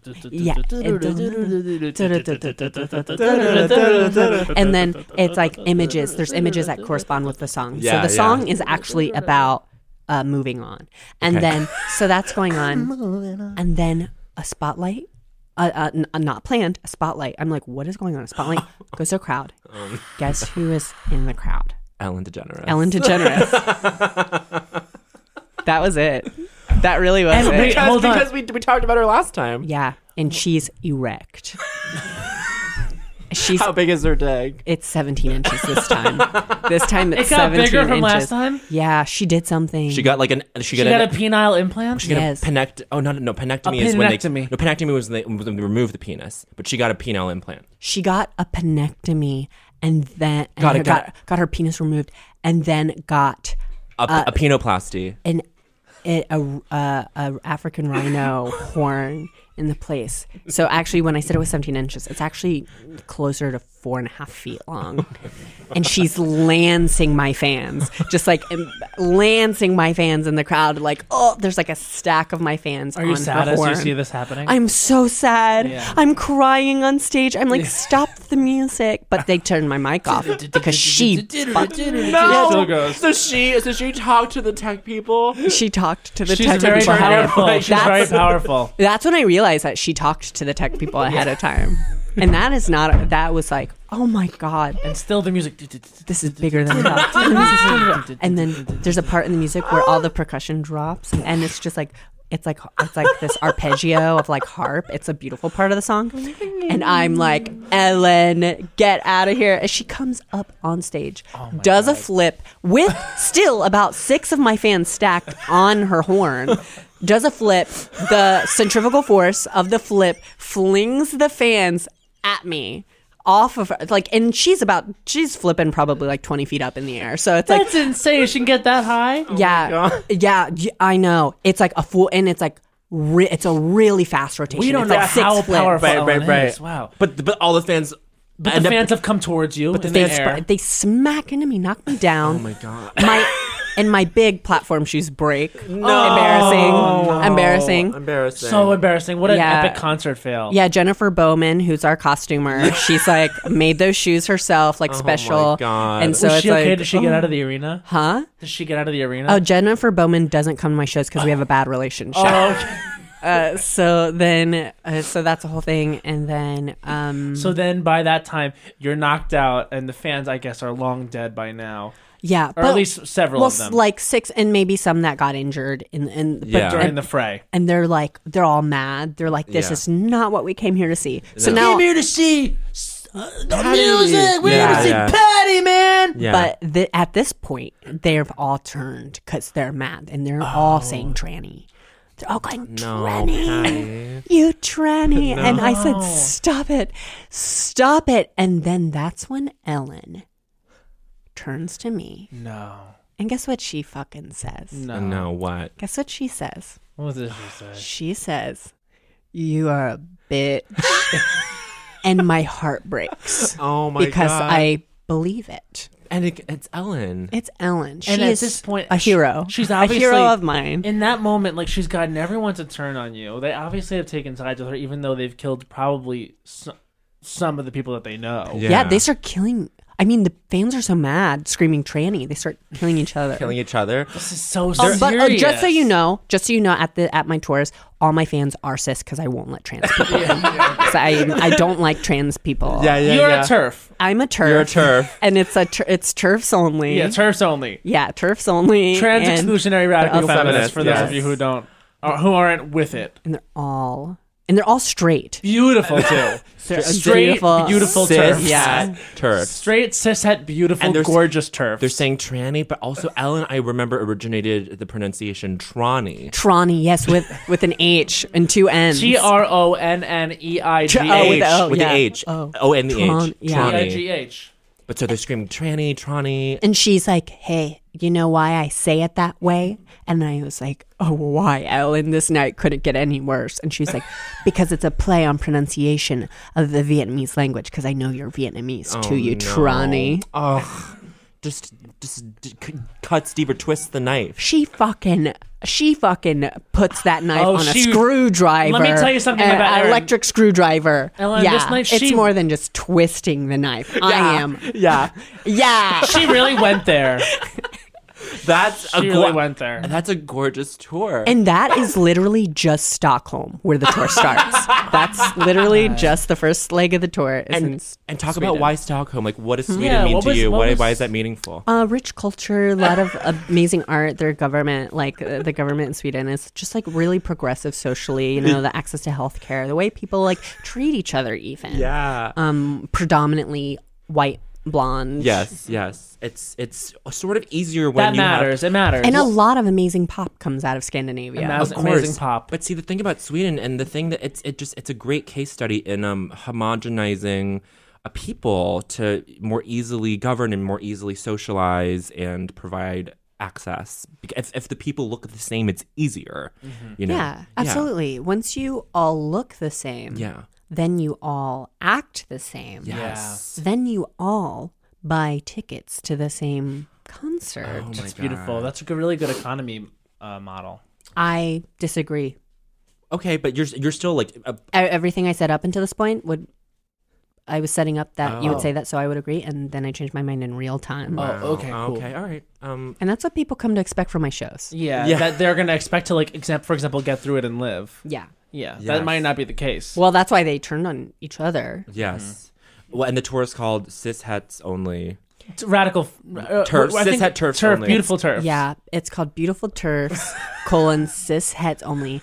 and then it's like images. There's images that correspond with the song. Yeah, so the song is actually about moving on. And then so that's going on. And then a spotlight. Not planned, a spotlight. I'm like, what is going on? A spotlight goes to a crowd. Guess who is in the crowd? Ellen DeGeneres. Ellen DeGeneres. That was it. That really was And it. wait, hold on. Because we talked about her last time. Yeah, and she's erect. She's How big is her dick? It's 17 inches this time. This time it's It got 17 bigger from inches. last time? Yeah, she did something. She got like She got a penile implant? She got Yes. a penectomy A is when they penectomy. no penectomy was when they remove the penis, but she got a penile implant. She got a penectomy and then Got it, got her penis removed and then got A penoplasty. a African rhino horn in the place. So actually, when I said it was 17 inches, it's actually closer to 4.5 feet long. And she's lancing my fans, just like lancing my fans in the crowd. Like, oh, there's like a stack of my fans. Are you on sad her as you horn. see this happening? I'm so sad. Yeah. I'm crying on stage. I'm like, stop the music. But they turned my mic off because she Still goes. So she talked to the tech people. she talked to the She's tech very people. powerful. She's very That's- powerful. That's when I realized that she talked to the tech people ahead of time. And that is not, that was like, oh my God, And still the music. this is bigger than that. And then there's a part in the music where all the percussion drops and it's just like, it's like this arpeggio of like harp. It's a beautiful part of the song. And I'm like, Ellen, get out of here. And she comes up on stage, does a flip with still about 6 of my fans stacked on her horn. Does a flip. The centrifugal force of the flip flings the fans at me off of her. Like, and she's flipping probably like 20 feet up in the air. So it's like, That's insane. She can get that high? yeah, I know. It's like a full, and it's like, it's a really fast rotation. We don't it's know like 6 how flips. powerful Right. Ellen is. Wow. But all the fans. But the end up- fans have come towards you in the They, air. they smack into me, knock me down. Oh my god. And my big platform shoes break. Embarrassing. Embarrassing. So embarrassing. What an Yeah. epic concert fail. Yeah, Jennifer Bowman, who's our costumer, she's like made those shoes herself, like special. God. And so Was it's she okay? like, Did she get out of the arena? huh? Did she get out of the arena? Oh, Jennifer Bowman doesn't come to my shows because we have a bad relationship. okay. So that's the whole thing, and then So then by that time, you're knocked out, and the fans, I guess, are long dead by now. yeah, Or at least several of them. like 6, and maybe some that got injured Yeah. During the fray. and they're all mad. They're like, this Yeah. is not what we came here to see. So now, here to see the music. We're here to see Patty, man. Yeah. but at this point, they've all turned because they're mad, and they're all saying tranny. They're all going, no, tranny, Patty. you tranny. And I said, stop it. And then that's when Ellen turns to me. No. And guess what she fucking says? No, what? Guess what she says? What did she say? She says, you are a bitch. And my heart breaks. Oh my because god. I believe it. And it's Ellen. It's Ellen. She And at is this point, a hero. she's a obviously hero of mine. In that moment, like, she's gotten everyone to turn on you. They obviously have taken sides with her, even though they've killed probably some of the people that they know. Yeah, they start killing. I mean, the fans are so mad, screaming tranny. They start killing each other. killing each other. This is so serious. But just so you know, at my tours, all my fans are cis because I won't let trans people in. 'Cause I don't like trans people. You're a TERF. I'm a TERF. You're a TERF. And it's TERFs only. Yeah, TERFs only. Yeah, TERFs only. Trans and, exclusionary radical also- feminists, for those yes. of you who aren't with it. and they're all straight. Beautiful, too. Straight, beautiful Cis. TERFs. Yeah. TERF. Straight, cishet, beautiful, And there's- gorgeous TERFs. They're saying tranny, but also Ellen, I remember, originated the pronunciation Tronny. Tronny, yes, with an H and 2 N's. TRONNEIGH. Oh, with the O. With yeah. the H. Oh. O and the Tron- H. yeah. Tronny. EIGH. But so they're screaming tranny, Tronny. And she's like, hey, you know why I say it that way? And I was like, oh, why, Ellen? This night couldn't get any worse. And she's like, because it's a play on pronunciation of the Vietnamese language, because I know you're Vietnamese too, you Tronny. Oh, just cuts deeper, twists the knife. She fucking puts that knife Oh, on a she- screwdriver. Let me tell you something about an Erin. electric screwdriver. Ellen, yeah, this night it's she- more than just twisting the knife. I am. Yeah. Yeah. She really went there. That's She really went there. That's a gorgeous tour. And that is literally just Stockholm, where the tour starts. That's literally just the first leg of the tour. and talk about why Stockholm. Like, what does Sweden Yeah, mean what to was- you? what was- Why is that meaningful? Rich culture, a lot of amazing art. Their government, like the government in Sweden, is just like really progressive socially. You know, the access to healthcare, the way people like treat each other, even. Yeah. Predominantly white, blonde. Yes. It's sort of easier when That you have matters. It matters. And a lot of amazing pop comes out of Scandinavia. Amazing pop. But see, the thing about Sweden and the thing that it's a great case study in homogenizing a people to more easily govern and more easily socialize and provide access. If the people look the same, it's easier. You know? Yeah, absolutely. Once you all look the same, Yeah. then you all act the same. Yes. Then you all buy tickets to the same concert. Oh my It's beautiful. That's a really good economy model. I disagree. Okay, but you're still like Everything I said up until this point I was setting up that you Oh. would say that, so I would agree, and then I changed my mind in real time. wow. Oh, okay, cool. Okay, all right. And that's what people come to expect from my shows. Yeah, Yeah. that they're gonna expect to like, for example, get through it and live. Yeah. Yeah, Yes. that might not be the case. Well, that's why they turned on each other. Yes. Well, and the tour is called Cishets Only. It's radical Turf, I think cishet turfs turf, only. beautiful turf. Yeah, it's called Beautiful Turfs, cis heads only,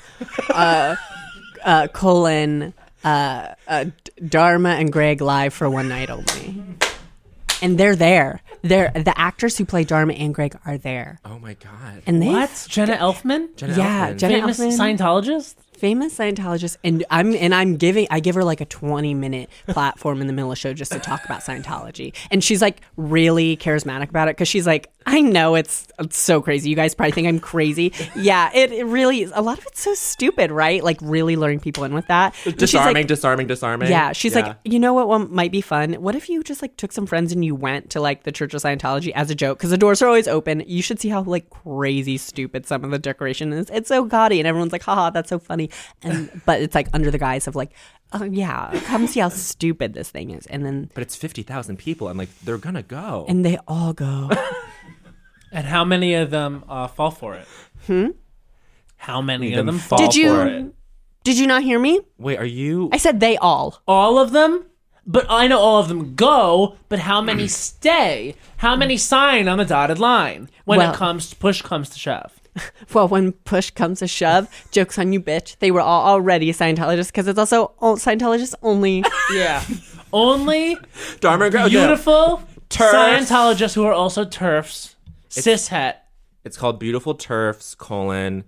Dharma and Greg live for one night only. And they're there. The actors who play Dharma and Greg are there. Oh my god. And they What? Jenna Elfman? Jenna Yeah, Elfman. Jenna Famous Elfman. Scientologist? famous Scientologist, and I give her like a 20-minute platform in the middle of the show just to talk about Scientology, and she's like really charismatic about it because she's like, I know it's so crazy. You guys probably think I'm crazy. Yeah, it really is. A lot of it's so stupid, right? Like really luring people in with that. And she's like, disarming. yeah, she's like, you know what one might be fun? What if you just like took some friends and you went to like the Church of Scientology as a joke? Because the doors are always open. You should see how like crazy stupid some of the decoration is. It's so gaudy, and everyone's like, haha, that's so funny. And but it's like under the guise of like, oh yeah, come see how stupid this thing is. And then But it's 50,000 people, and like they're gonna go. and they all go. And how many of them fall for it? How many of them fall Did for it? you did you not hear me? Wait, are you? I said they all. All of them? But I know all of them go, but how many stay? How many sign on the dotted line when Well- push comes to shove? Well, when push comes to shove, joke's on you, bitch. They were all already Scientologists because it's also Scientologists only. Yeah. Only Dharma and Greg- beautiful Turfs. Scientologists who are also turfs. Cishet. It's called Beautiful Turfs, colon.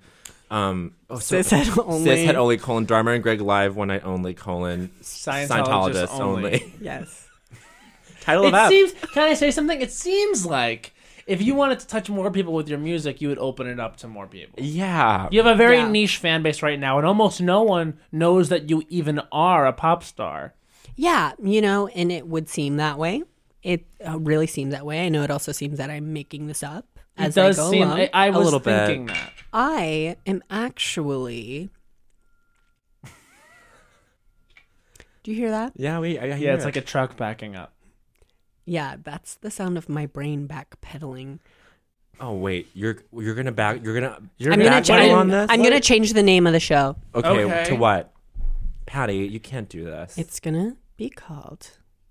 Cishet only. Cishet only, colon. Dharma and Greg live one night only, colon. Scientologists only. Yes. Title of It that. seems, can I say something? It seems like if you wanted to touch more people with your music, you would open it up to more people. Yeah. You have a very Yeah. niche fan base right now, and almost no one knows that you even are a pop star. Yeah, and it would seem that way. It really seems that way. I know it also seems that I'm making this up as It does I go seem. along. I was little bit. thinking that. I am actually. Do you hear that? Yeah, I Yeah, it's like a truck backing up. Yeah, that's the sound of my brain backpedaling. Oh wait, you're gonna back. You're gonna I'm gonna backpedal on this. I'm gonna change the name of the show. Okay, Okay. to what? Patty, you can't do this. It's gonna be called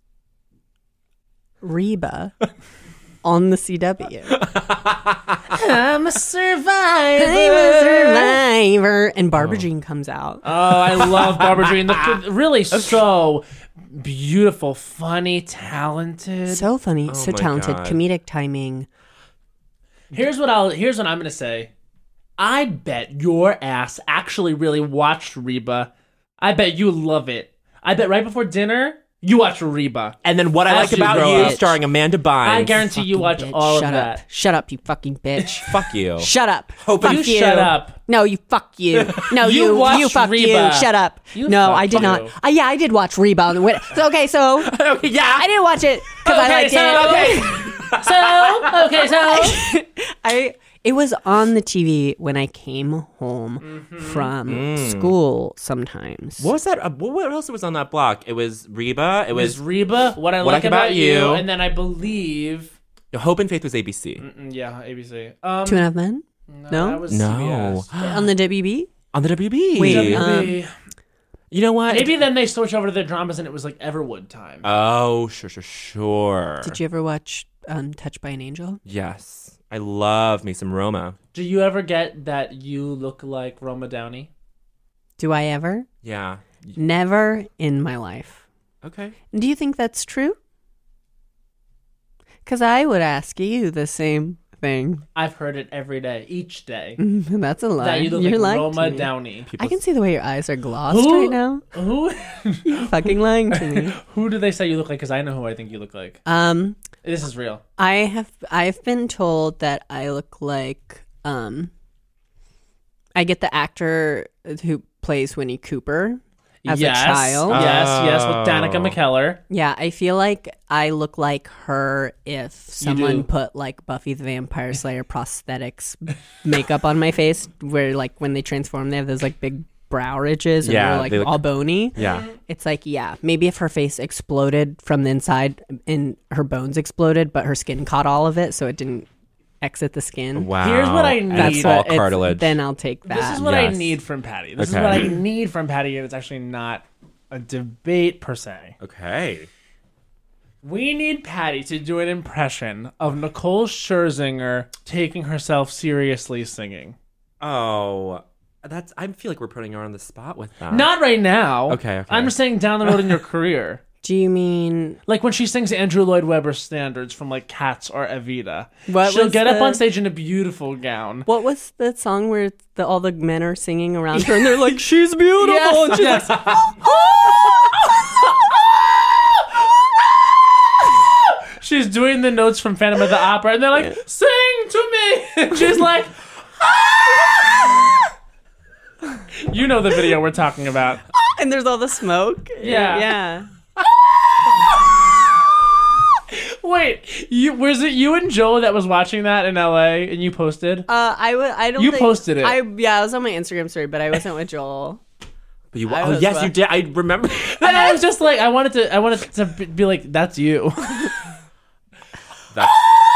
Reba on the CW. I'm a survivor. I'm a survivor, and Barbara Jean comes out. Oh, I love Barbara Jean. Really so beautiful, funny, talented. So funny, so my talented, God. comedic timing. Here's what I'm gonna say. I bet your ass actually really watched Reba. I bet you love it. I bet right before dinner you watch Reba. and then what I like As you about grow you, up. starring Amanda Bynes. I guarantee you watch Bitch, all of shut that. up. Shut up, you fucking bitch. Fuck you. Shut up. Hope fuck you you. shut up. No, you fuck you. No, You you watched fuck Reba. you. Shut up. You No, fuck I did you. not. Yeah, I did watch Reba. On the okay, so yeah. I didn't watch it because I liked it. So It was on the TV when I came home from school sometimes. What was that? What else was on that block? It was Reba. It it was was Reba. What I like about you, You. and then I believe No, Hope and Faith was ABC. Yeah, ABC. 2.5 Men? No? That was No. CBS. On the WB? On the WB. Wait, WB. You know what? Maybe then they switched over to the dramas and it was like Everwood time. Oh, sure. Did you ever watch Touched by an Angel? Yes. I love me some Roma. Do you ever get that you look like Roma Downey? Do I ever? Yeah. Never in my life. Okay. Do you think that's true? Because I would ask you the same thing. I've heard it every day, each day. That's a lie. That you look You're like lying Roma to me. Downey. I can see the way your eyes are glossed Who? right now. Who? You're fucking lying to me. Who do they say you look like? Because I know who I think you look like. This is real. I've been told that I look like I get the actor who plays Winnie Cooper as yes. a child. Yes, with Danica McKellar. Yeah, I feel like I look like her if someone put like Buffy the Vampire Slayer prosthetics makeup on my face, where like when they transform, they have those like big brow ridges and they're like they look- all bony. Yeah. It's like, yeah, maybe if her face exploded from the inside and her bones exploded, but her skin caught all of it, so it didn't exit the skin. Wow. Here's what I And need. it's all It's- cartilage. Then I'll take that. This is what I Yes. need from Patty. This is Okay. what I need from Patty, and it's actually not a debate per se. Okay. We need Patty to do an impression of Nicole Scherzinger taking herself seriously singing. Oh, I feel like we're putting her on the spot with that. Not right now. Okay. I'm just saying down the road in your career. Do you mean Like when she sings Andrew Lloyd Webber standards from like Cats or Evita. What She'll was get up the- on stage in a beautiful gown. what was the song where all the men are singing around her and they're like, she's beautiful, Yes, and she's yes. like, She's doing the notes from Phantom of the Opera, and they're like, "Sing to me." And she's like, "Ah!" You know the video we're talking about. and there's all the smoke. Yeah. yeah. Wait, was it you and Joe that was watching that in LA and you posted? I don't. You think, posted it. I was on my Instagram story, but I wasn't with Joel. But you, I oh was yes, what? you did. I remember. And I was just like, I wanted to be like, that's you. That's,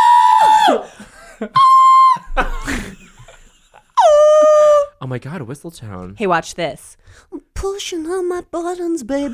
oh my God, Whistletown. Hey, watch this. I'm pushing on my buttons, babe.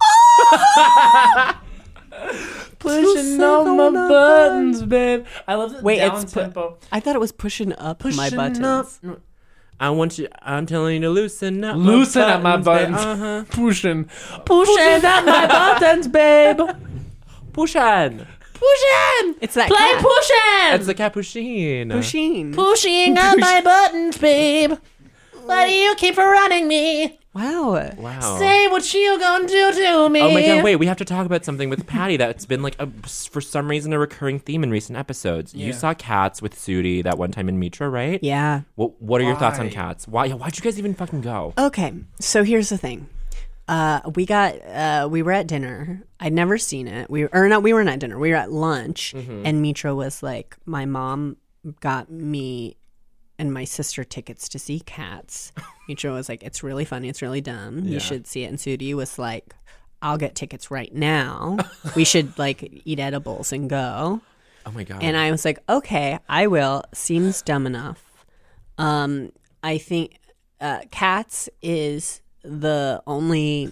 Pushing on my buttons, babe. I love the Wait, down it's tempo. I thought it was pushing up my Pushing buttons. up. No, I'm telling you to loosen up. Loosen up my buttons. Uh-huh. Pushing up my buttons, babe. Pushin. Pushing. It's that Play cat. pushing. It's the Capuchin. Pushing. Pushing up my buttons, babe. Why do you keep running me? Wow. Wow. Say what you gonna do to me. Oh my God! Wait, we have to talk about something with Patty that's been like for some reason a recurring theme in recent episodes. You saw Cats with Sudi that one time in Mitra, right? Yeah. What are your thoughts on Why? Cats? Why'd you guys even fucking go? Okay, so here's the thing. We were at dinner. I'd never seen it. We weren't at dinner. We were at lunch, and Mitra was like, "My mom got me and my sister tickets to see Cats." Mitra was like, "It's really funny. It's really dumb. You should see it." And Sudi was like, "I'll get tickets right now. We should like eat edibles and go." Oh my God! And I was like, "Okay, I will. Seems dumb enough." I think Cats is the only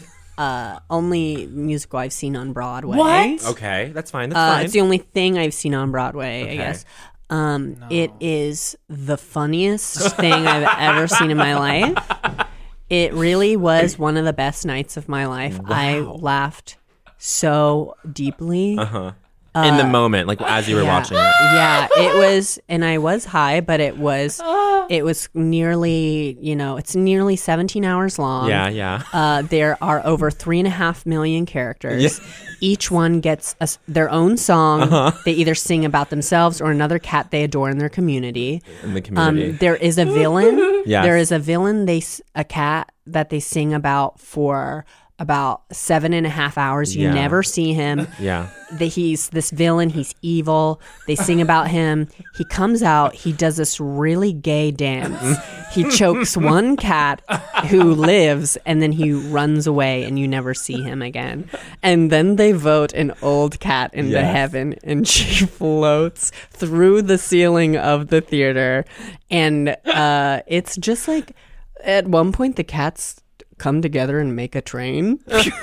musical I've seen on Broadway. What? Okay, that's fine. That's fine. It's the only thing I've seen on Broadway, Okay. I guess. It is the funniest thing I've ever seen in my life. It really was one of the best nights of my life. I laughed so deeply. in the moment, like as you were watching it. Yeah, it was, and I was high, but it was nearly, it's nearly 17 hours long. Yeah. There are over 3.5 million characters. Each one gets their own song. They either sing about themselves or another cat they adore in their community. In the community. There is a villain. Yes. There is a villain. A cat that they sing about for about 7.5 hours. You Yeah. never see him. Yeah. He's this villain. He's evil. They sing about him. He comes out. He does this really gay dance. He chokes one cat who lives, and then he runs away, and you never see him again. And then they vote an old cat into Yes. heaven, and she floats through the ceiling of the theater. And it's just like, at one point, the cats come together and make a train.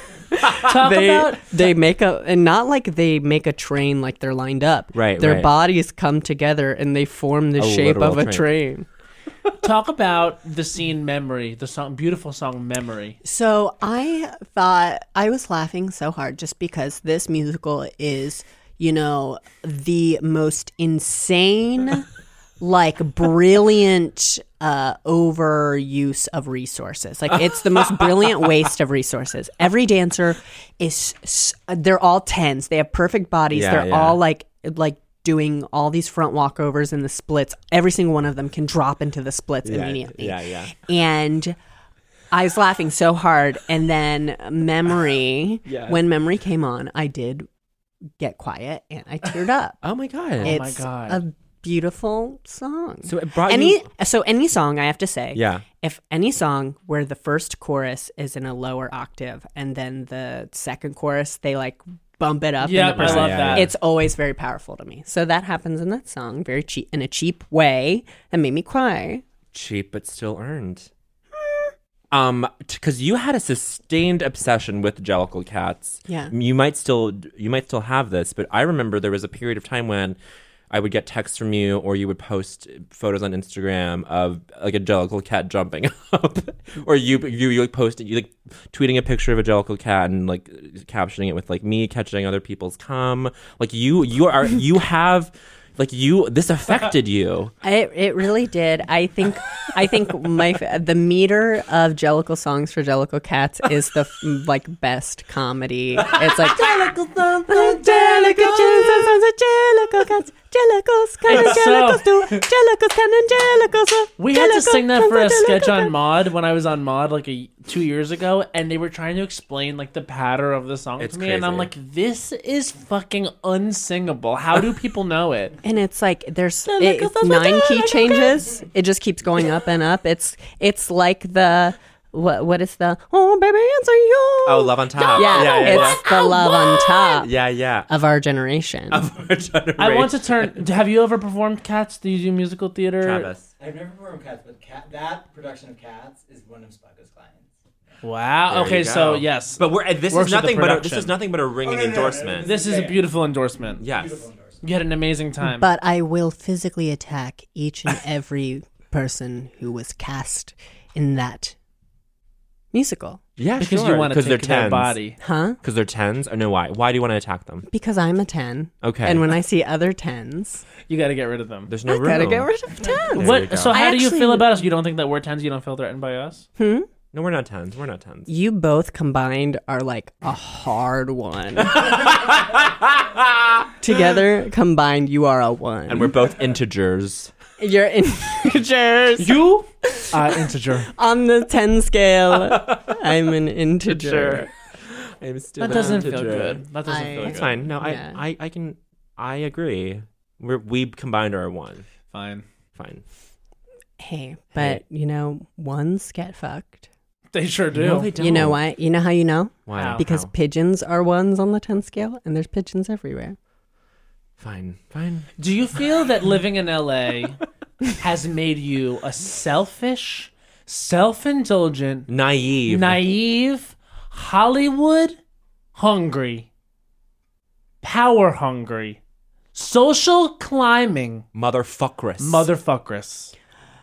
They make a, and not like they make a train like they're lined up. Right, Their right. bodies come together and they form the shape literal of a train. train. Talk about the scene Memory, the song, beautiful song Memory. So I thought, I was laughing so hard just because this musical is, you know, the most insane, like brilliant overuse of resources. Like, it's the most brilliant waste of resources. Every dancer they're all tens. They have perfect bodies. Yeah, They're yeah. all like doing all these front walkovers and the splits. Every single one of them can drop into the splits immediately. Yeah. And I was laughing so hard. And then Memory, Yeah. when Memory came on, I did get quiet and I teared up. Oh my God. It's God. a beautiful song. So it brought any you... any song, I have to say, Yeah. if any song where the first chorus is in a lower octave and then the second chorus they like bump it up, Yeah, in the I person, love that. it's always very powerful to me. So that happens in that song, very cheap, in a cheap way, that made me cry. Cheap but still earned. Because you had a sustained obsession with Jellicle cats. Yeah. You might still have this, but I remember there was a period of time when I would get texts from you, or you would post photos on Instagram of like a Jellicle cat jumping up, or you like posting, you like tweeting a picture of a Jellicle cat and like captioning it with like me catching other people's cum. Like this affected you. It really did. I think the meter of Jellicle songs for Jellicle cats is the like best comedy. It's like Jellicle songs, Jellicle cats, Jellicles, It's so- Jellicles do, Jellicles can and Jellicles. We had to sing that for a sketch on Mod when I was on Mod like 2 years ago, and they were trying to explain like the patter of the song It's to me, and I'm crazy. like, this is fucking unsingable. How do people know it? And it's like it's 9 key changes. It just keeps going up and up. It's like the what is the baby answer you? Oh, Love on Top. Yeah, it's the love on top Yeah. of our generation. I want to turn. Have you ever performed Cats? Do you do musical theater? Travis. I've never performed Cats, but that production of Cats is one of Spugga's clients. Wow. There Okay, you so go. yes, But this Works is with the nothing but a ringing no, endorsement. this is a beautiful endorsement. Yes. You had an amazing time. But I will physically attack each and every person who was cast in that musical. Yeah, because sure. you want to they're take their tens. body. Huh? Because they're tens? Or no, why? Why do you want to attack them? Because I'm a 10. Okay. And when I see other 10s, You got to get rid of them. There's no I room. gotta get rid of 10s. There you go. What? So how I do you actually- feel about us? You don't think that we're tens? You don't feel threatened by us? No, we're not tens. We're not tens. You both combined are like a hard one. Together combined, you are a 1. And we're both integers. You're integers. You? Integer. On the 10 scale, I'm an integer. I'm still That an doesn't feel integer. good. That doesn't feel That's good. fine. No, Yeah. I agree. We combined our 1. Fine. Fine. Hey, but you know, 1s get fucked. They sure do. No, they don't. You know why? You know how you know? Why? How? Because How? pigeons are 1s on the 10 scale, and there's pigeons everywhere. Fine. Do you feel that living in LA has made you a selfish, self-indulgent, naive, Hollywood hungry, power hungry, social climbing motherfuckress?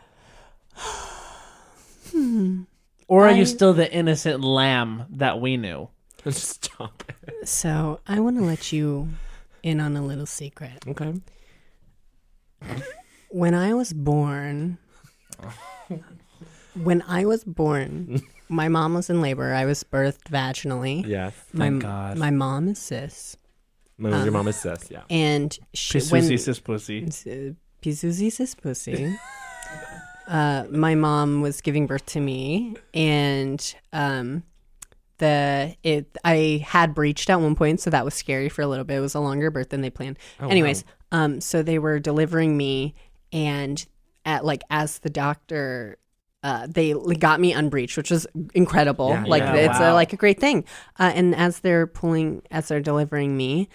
Or are you still the innocent lamb that we knew? Stop it. So I want to let you in on a little secret. Okay. When I was born, my mom was in labor. I was birthed vaginally. Yes. Thank God. My mom is cis. Your mom is cis, yeah. And Pisusi cis pussy. Pisusi cis pussy. My mom was giving birth to me, and I had breached at one point, so that was scary for a little bit. It was a longer birth than they planned. Anyways, so they were delivering me, and as the doctor, they got me unbreached, which was incredible. It's a great thing. And as they're delivering me,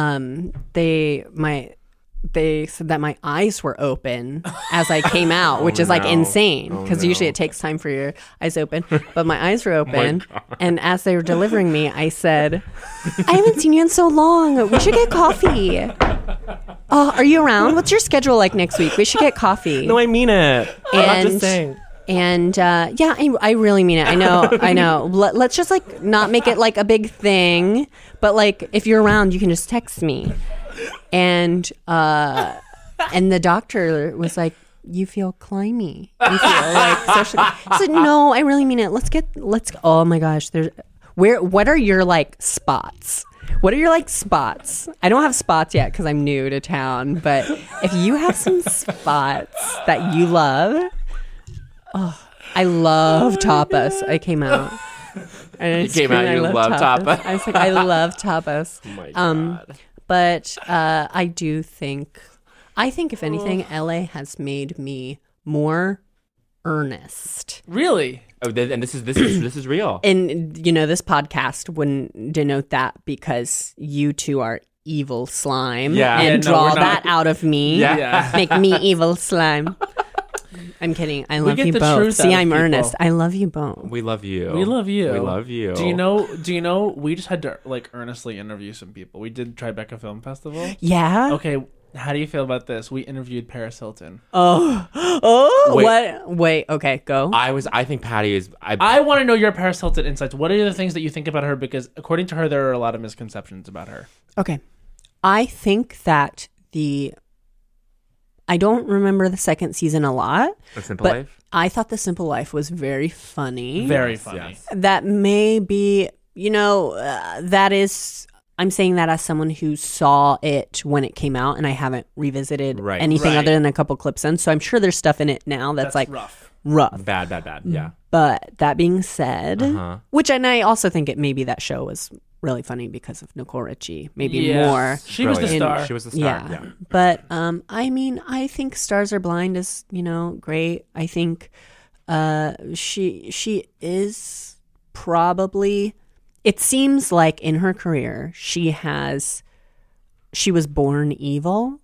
they said that my eyes were open as I came out, which is insane because usually it takes time for your eyes open. But my eyes were open, and as they were delivering me, I said, "I haven't seen you in so long. We should get coffee. Oh, are you around? What's your schedule like next week? We should get coffee." No, I mean it. I'm not just saying. And I really mean it. I know. Let's just not make it a big thing. But if you're around, you can just text me. And the doctor was like, "You feel climby. You feel social." I said, "No, I really mean it. Let's. Oh my gosh, what are your spots? What are your spots? I don't have spots yet because I'm new to town. But if you have some spots that you love, I love tapas. I came out. And you came out. You love tapas. I was like, I love tapas. Oh my God. But I think if anything, LA has made me more earnest. Really? Oh, and this is real. And this podcast wouldn't denote that because you two are evil slime and draw that out of me. Yeah. Make me evil slime. I'm kidding. I love you both. See, I'm earnest. I love you both. We love you. We love you. We love you. Do you know we just had to earnestly interview some people. We did Tribeca Film Festival. Yeah. Okay, how do you feel about this? We interviewed Paris Hilton. What? Wait, okay, go. I think Patty is I want to know your Paris Hilton insights. What are the things that you think about her? Because according to her, there are a lot of misconceptions about her. Okay. I think that I don't remember the second season a lot. The Simple Life? I thought The Simple Life was very funny. Very funny. Yes. That may be, that is, I'm saying that as someone who saw it when it came out, and I haven't revisited anything other than a couple clips in. So I'm sure there's stuff in it now that's rough. Bad. Yeah. But that being said, and I also think it maybe that show was really funny because of Nicole Richie, maybe more. She was the star. She was the star. Yeah. But I think Stars Are Blind is great. I think she is probably. It seems like in her career she was born evil.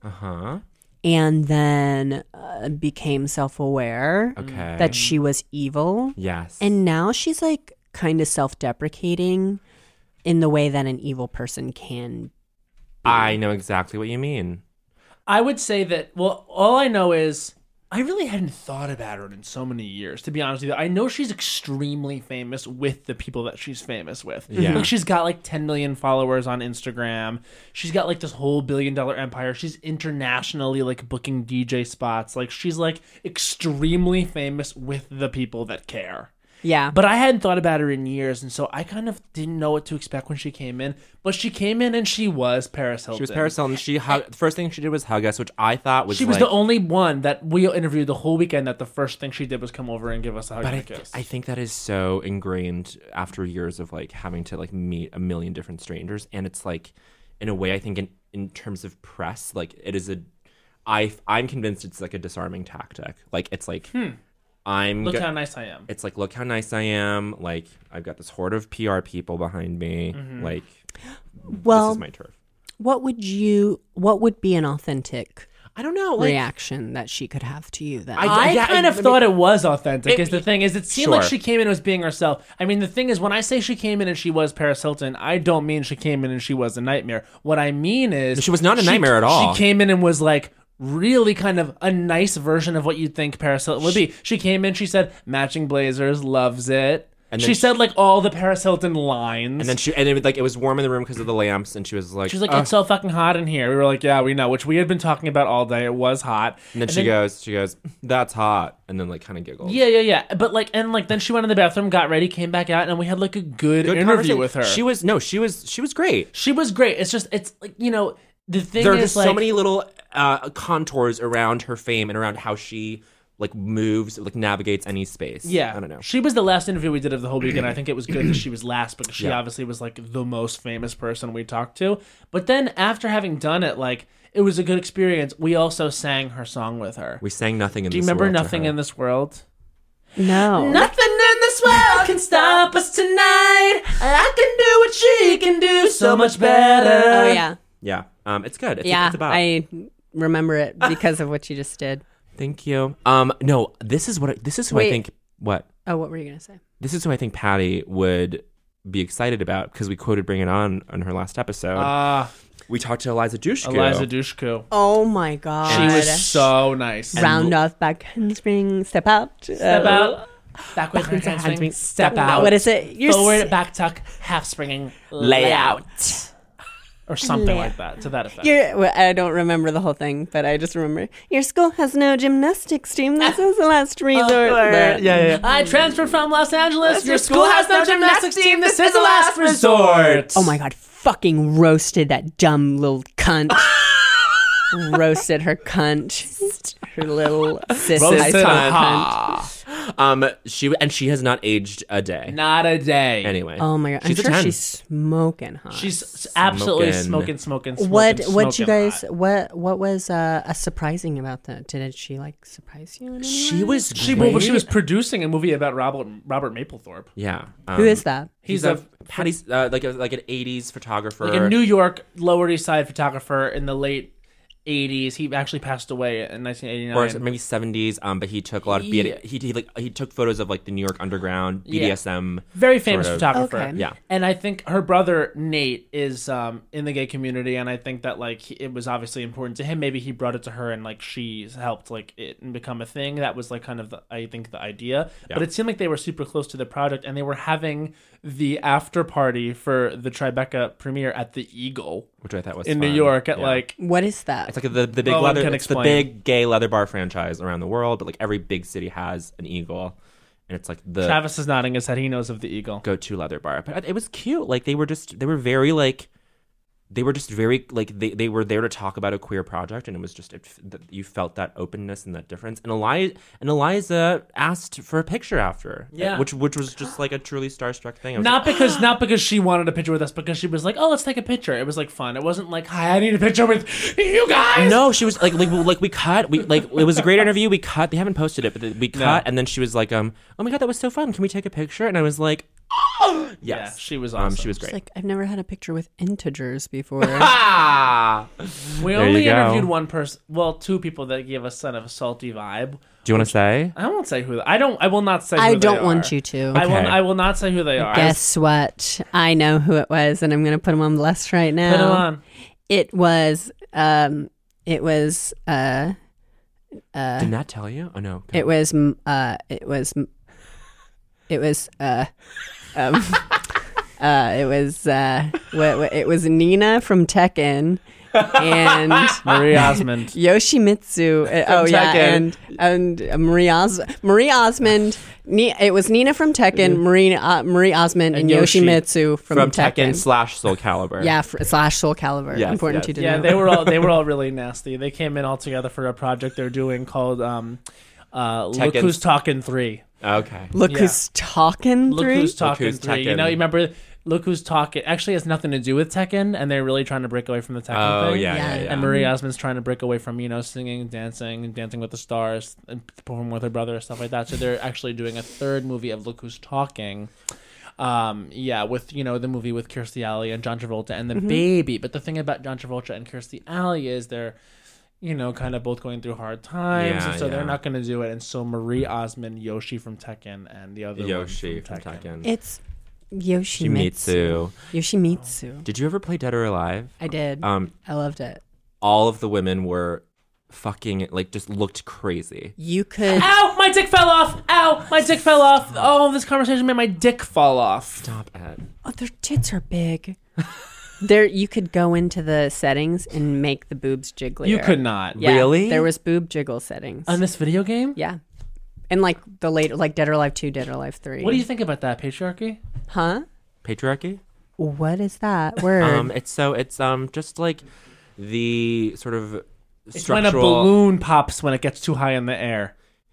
And then became self-aware that she was evil. Yes. And now she's kind of self-deprecating in the way that an evil person can be. I know exactly what you mean. I would say that, all I know is I really hadn't thought about her in so many years, to be honest with you. I know she's extremely famous with the people that she's famous with. Yeah. She's got 10 million followers on Instagram. She's got this whole $1 billion empire. She's internationally booking DJ spots. She's extremely famous with the people that care. Yeah. But I hadn't thought about her in years, and so I kind of didn't know what to expect when she came in. But she came in and she was Paris Hilton. She was Paris Hilton. The first thing she did was hug us, which I thought was she was the only one that we interviewed the whole weekend that the first thing she did was come over and give us a hug and a kiss. I think that is so ingrained after years of having to meet a million different strangers, and it's in a way I think in terms of press, it is I'm convinced it's a disarming tactic. It's look how nice I am. It's look how nice I am. I've got this horde of PR people behind me. This is my turf. What would be an authentic I don't know reaction that she could have to you then? I kind of thought it was authentic. Is the thing is, it seemed like she came in and was being herself. I mean, the thing is, when I say she came in and she was Paris Hilton, I don't mean she came in and she was a nightmare. What I mean is, she was not a nightmare at all. She came in and was really kind of a nice version of what you'd think Paris Hilton would be. She came in, she said, matching blazers, loves it. And she said all the Paris Hilton lines. And then it was warm in the room because of the lamps, and she was like, it's so fucking hot in here. We were like, yeah, we know, which we had been talking about all day. It was hot. And then she goes, that's hot. And then kind of giggles. Yeah. But then she went in the bathroom, got ready, came back out, and we had a good interview with her. She was great. She was great. It's just, the thing there are is just so many little contours around her fame and around how she like moves, like navigates any space. Yeah, I don't know. She was the last interview we did of the whole weekend. I think it was good that she was last because she Yeah. obviously was like the most famous person we talked to. But then after having done it, like it was a good experience. We also sang her song with her. We sang Nothing in Do you This remember World to Nothing her. in This World? No. Nothing in this world can stop us tonight. I can do what she can do so much better. Oh yeah. Yeah, it's good. It's, Yeah. it's about. I remember it because of what you just did. Thank you. No, this is who Wait. I think. What? Oh, what were you gonna say? This is who I think Patty would be excited about because we quoted Bring It On her last episode. We talked to Eliza Dushku. Eliza Dushku. Oh my god. She was so nice. round off, back handspring, step out. Step out. Backward handspring. Step out. What is it? You're Forward back tuck. Half springing. Layout. Or something like that. To that effect. Well, I don't remember the whole thing, but I just remember your school has no gymnastics team. This is the last resort. Yeah. I transferred from Los Angeles. Your school has no gymnastics team. This is the last resort. Oh my god, fucking roasted that dumb little cunt. Roasted her cunt. Her little cis high Roasted school her. cunt. She has not aged a day. Not a day. Anyway. Oh my god, I'm She's a sure 10. she's smoking hot. She's absolutely Smoking. smoking. What you smoking guys hot. what was surprising about that? Did she like surprise you in any She way? was She great. was producing a movie about Robert Mapplethorpe. Yeah. Who is that? He's a Patty's like an 80s photographer. Like a New York Lower East Side photographer in the late 80s. He actually passed away in 1989. or maybe 70s. But he took a lot of he took photos of like the New York underground Yeah. BDSM. Very famous sort of- photographer. Okay. Yeah. And I think her brother Nate is in the gay community, and I think that like it was obviously important to him. Maybe he brought it to her, and like she's helped like it become a thing. That was like kind of I think the idea. Yeah. But it seemed like they were super close to the project, and they were having the after party for the Tribeca premiere at the Eagle Which I thought was in fun. New York at Yeah. like. What is that? It's like the big Owen leather. can It's the explain. big gay leather bar franchise around the world, but like every big city has an Eagle, and it's like the Travis is nodding his head. He knows of the Eagle. go-to leather bar. But it was cute. Like they were just very like they were there to talk about a queer project, and it was just you felt that openness and that difference. And Eliza asked for a picture after, Yeah. which was just like a truly starstruck thing. I was Not like, because she wanted a picture with us, because she was like, "Oh, let's take a picture." It was like fun. It wasn't like, "Hi, I need a picture with you guys." No, she was like we cut. We like it was a great interview. We cut. They haven't posted it, but we cut. And then she was like, "Oh my god, that was so fun. Can we take a picture?" And I was like, "Oh, yes." Yeah, she was awesome. She was It's great. like I've never had a picture with integers before. Ah! We There only you go. interviewed one person. Well, two people that gave us kind of a salty vibe. Do you want to say? I won't say who. I will not say. Who I they don't are. want you to. I will. Okay. I will not say who they are. Guess what? I know who it was, and I'm going to put him on blast right now. Put them on. It was. It was. Did Nat tell you? Oh no. It was. It was. It was. It was. It was Nina from Tekken. And Marie Osmond. Yoshimitsu. Oh yeah, Tekken. and Marie Osmond. It was Nina from Tekken, Marie Osmond, and Yoshi Yoshimitsu from Tekken Tekken. / Soul Calibur. Yeah, / Soul Calibur. Yes, Important yes. you to Yeah, know. they were all really nasty. They came in all together for a project they're doing called Look Who's Talking 3. Okay. Look Yeah. who's talking. Look 3? Who's Talking Who's 3. You Tekken. know, you remember Look Who's Talking actually has nothing to do with Tekken, and they're really trying to break away from the Tekken Oh thing. yeah, Yeah. yeah, yeah. And Marie Osmond's trying to break away from, singing, Dancing with the Stars, and performing with her brother and stuff like that. So they're actually doing a third movie of Look Who's Talking. With, the movie with Kirstie Alley and John Travolta and the baby. But the thing about John Travolta and Kirstie Alley is they're, kind of both going through hard times. Yeah, and so yeah. they're not going to do it. And so Marie Osmond, Yoshi from Tekken, and the other Yoshi one from Tekken. It's Yoshimitsu. Shimitsu. Yoshimitsu. Did you ever play Dead or Alive? I did. I loved it. All of the women were fucking just looked crazy. You could. Ow! My dick fell off! Ow! My dick fell off! Oh, this conversation made my dick fall off. Stop it. Oh, their tits are big. There, you could go into the settings and make the boobs jigglier. You could not. Yeah, Really? There was boob jiggle settings. On this video game? Yeah, and like the later, like Dead or Alive 2, Dead or Alive 3. What do you think about that, patriarchy? Huh? Patriarchy? What is that word? It's just like the sort of It's when a structural. balloon pops when it gets too high in the air.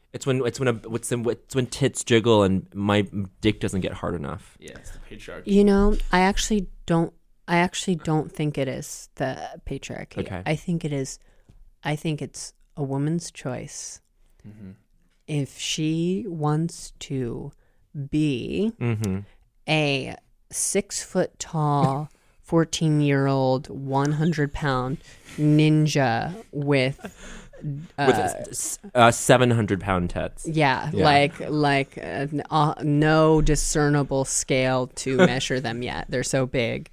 It's when tits jiggle and my dick doesn't get hard enough. Yeah, it's the patriarchy. You know, I actually don't think it is the patriarchy. Okay. I think it's a woman's choice. Mm-hmm. If she wants to be a 6 foot tall, 14-year-old, 100-pound ninja with 700-pound tits. yeah. No discernible scale to measure them yet. They're so big.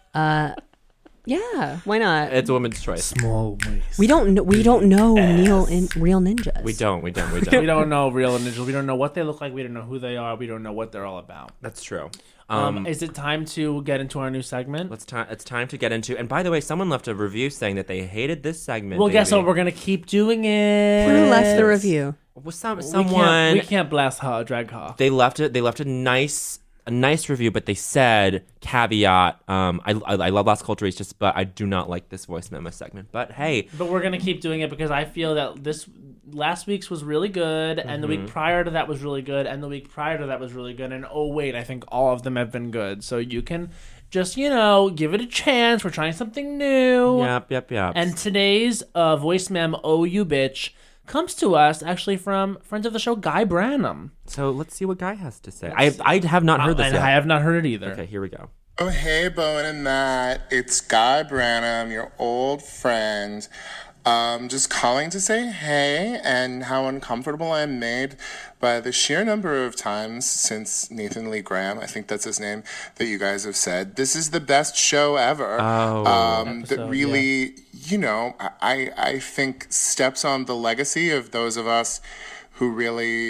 Yeah, why not? It's a woman's choice. Small waist. We don't know real ninjas. We don't. We don't know real ninjas. We don't know what they look like. We don't know who they are. We don't know what they're all about. That's true. Is it time to get into our new segment? It's time to get into. And by the way, someone left a review saying that they hated this segment. Well, guess what? We're gonna keep doing it. Who left the review? Was someone? We can't blast drag Haw. They left a nice review, but they said caveat. I love Las Culturistas, but I do not like this voice memo segment. But hey, but we're gonna keep doing it because I feel that this last week's was really good, and the week prior to that was really good, and the week prior to that was really good, and oh wait, I think all of them have been good. So you can just give it a chance. We're trying something new. Yep. And today's voice memo, "Oh you bitch," comes to us actually from friends of the show, Guy Branum. So let's see what Guy has to say. I have not heard this and yet. I have not heard it either. Okay, here we go. Oh, hey, Bowen and Matt. It's Guy Branum, your old friend. Just calling to say hey and how uncomfortable I'm made by the sheer number of times since Nathan Lee Graham, I think that's his name, that you guys have said, this is the best show ever. That really, I think steps on the legacy of those of us who really,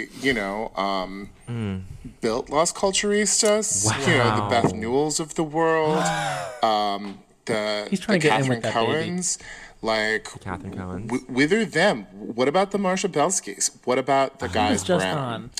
built Las Culturistas. Wow. The Beth Newells of the world, He's trying the to get in Catherine with that Cohens. Catherine Cohens. Wither them. What about the Marsha Belskis? What about the guys just Brown?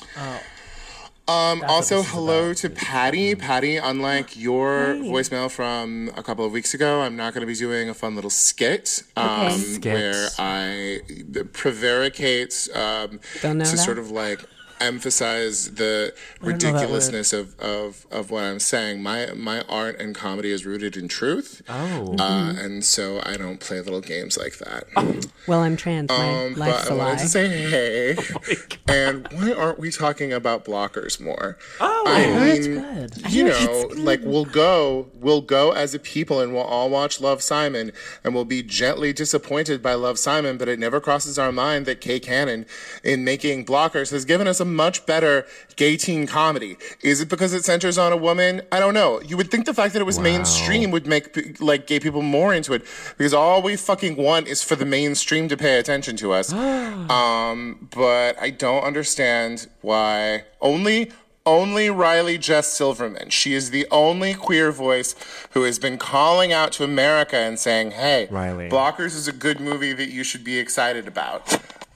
on. Also, hello to Patty. Patty, unlike your voicemail from a couple of weeks ago, I'm not going to be doing a fun little skit where I prevaricate to sort of like emphasize the ridiculousness of what I'm saying. My art and comedy is rooted in truth. And so I don't play little games like that. Well, I'm trans. My life's but a I lie. wanted to say hey. And why aren't we talking about blockers more? That's good. We'll go as a people and we'll all watch Love, Simon, and we'll be gently disappointed by Love, Simon, but it never crosses our mind that Kay Cannon, in making Blockers, has given us a much better gay teen comedy. Is it because it centers on a woman? I don't know. You would think the fact that it was mainstream would make like gay people more into it, because all we fucking want is for the mainstream to pay attention to us. But I don't understand why only Riley Jess Silverman. She is the only queer voice who has been calling out to America and saying, hey, Riley. Blockers is a good movie that you should be excited about.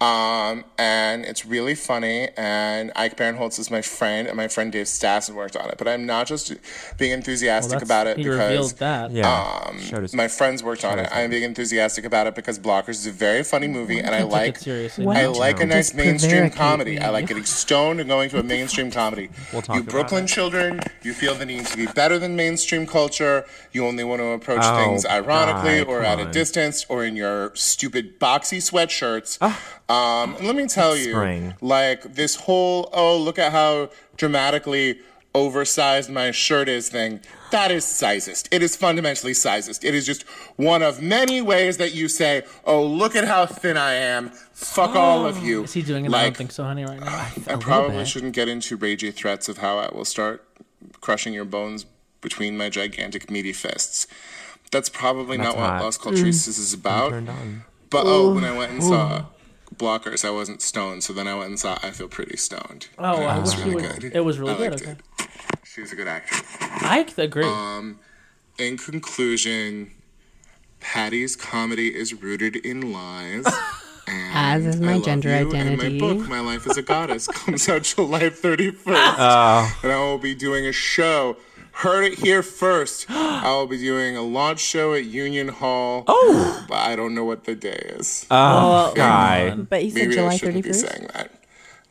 And it's really funny, and Ike Barinholtz is my friend, and my friend Dave Stassen worked on it. But I'm not just being enthusiastic about it he because revealed that. my friends worked on it. I'm being enthusiastic about it because Blockers is a very funny movie, and I like a nice mainstream comedy. I like getting stoned and going to a mainstream comedy. You Brooklyn children, you feel the need to be better than mainstream culture. You only want to approach things ironically or at a distance or in your stupid boxy sweatshirts. Let me tell you, like this whole, look at how dramatically oversized my shirt is thing, that is sizist. It is fundamentally sizist. It is just one of many ways that you say, oh, look at how thin I am. Fuck all of you. Is he doing it? I don't think so, honey, right now. I probably shouldn't get into ragey threats of how I will start crushing your bones between my gigantic meaty fists. That's probably not what Las Culturistas is about. But when I went and saw Blockers, I wasn't stoned, so then I went and saw I Feel Pretty Stoned. I wish you would. It was really good. Okay. She was a good actress. I agree. In conclusion, Patty's comedy is rooted in lies. As is my gender identity. And my book, My Life as a Goddess, comes out July 31st. And I will be doing a show. Heard it here first. I will be doing a launch show at Union Hall. But I don't know what the day is. Guy. But you said Maybe July I shouldn't 31st? be saying that.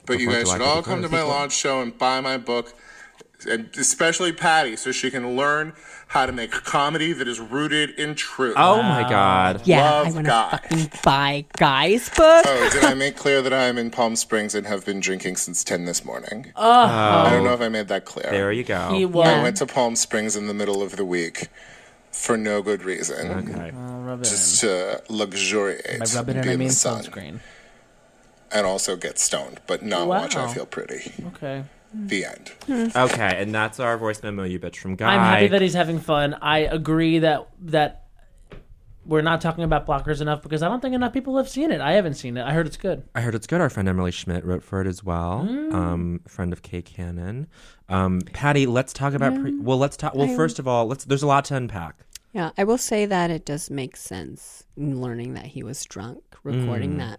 But you guys should all come to my launch show and buy my book, and especially Patty, so she can learn how to make comedy that is rooted in truth. Oh my God. Yeah, Love I want Guy. to fucking buy Guy's book. Oh, did I make clear that I am in Palm Springs and have been drinking since 10 this morning? I don't know if I made that clear. There you go. I went to Palm Springs in the middle of the week for no good reason. Okay. Just to luxuriate. By rub it and in, be I in mean the sun. sunscreen. And also get stoned, but not watch I Feel Pretty. Okay. The end. Okay, and that's our voice memo, you bitch, from Guy. I'm happy that he's having fun. I agree that we're not talking about Blockers enough because I don't think enough people have seen it. I haven't seen it. I heard it's good. I heard it's good. Our friend Emily Schmidt wrote for it as well. Friend of Kay Cannon. Patty, let's talk about. First of all, there's a lot to unpack. Yeah, I will say that it does make sense in learning that he was drunk, recording that.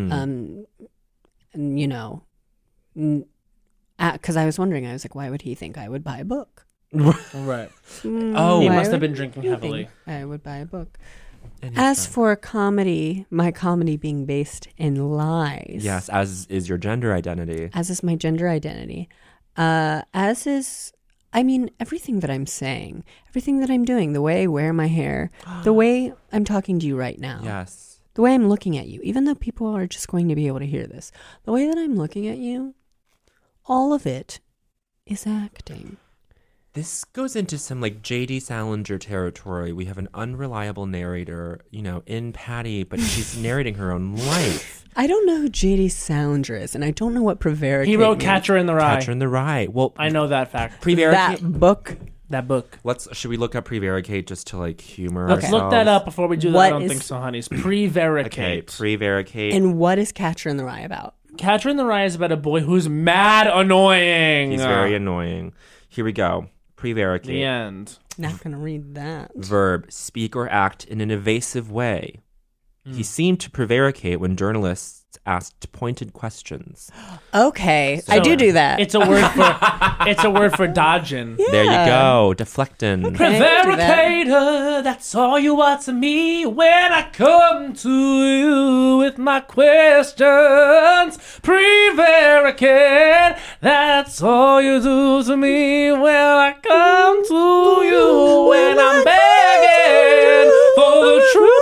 You know, because I was wondering, I was like, why would he think I would buy a book? Right. He Why must have would been drinking he heavily. think I would buy a book. As for comedy, my comedy being based in lies. Yes, as is your gender identity. As is my gender identity. As is, I mean, everything that I'm saying, everything that I'm doing, the way I wear my hair, the way I'm talking to you right now. Yes. The way I'm looking at you, even though people are just going to be able to hear this, the way that I'm looking at you, all of it is acting. This goes into some like J.D. Salinger territory. We have an unreliable narrator, in Patty, but she's narrating her own life. I don't know who J.D. Salinger is, and I don't know what prevaricate He wrote means. Catcher in the Rye. Catcher in the Rye. Well, I know that fact. prevaricate. That book. Should we look up prevaricate just to like humor Let's ourselves? look that up before we do that. What I don't is- think so, honey. It's prevaricate. Okay, prevaricate. And what is Catcher in the Rye about? Catcher in the Rye is about a boy who's mad annoying. He's very annoying. Here we go. Prevaricate. The end. Not going to read that. Verb, speak or act in an evasive way. He seemed to prevaricate when journalists asked pointed questions. Okay, I do that. It's a word for dodging. There you go. Deflecting. Prevaricator, that's all you are to me when I come to you with my questions. Prevaricate, that's all you do to me when I come to you when I'm begging for the truth.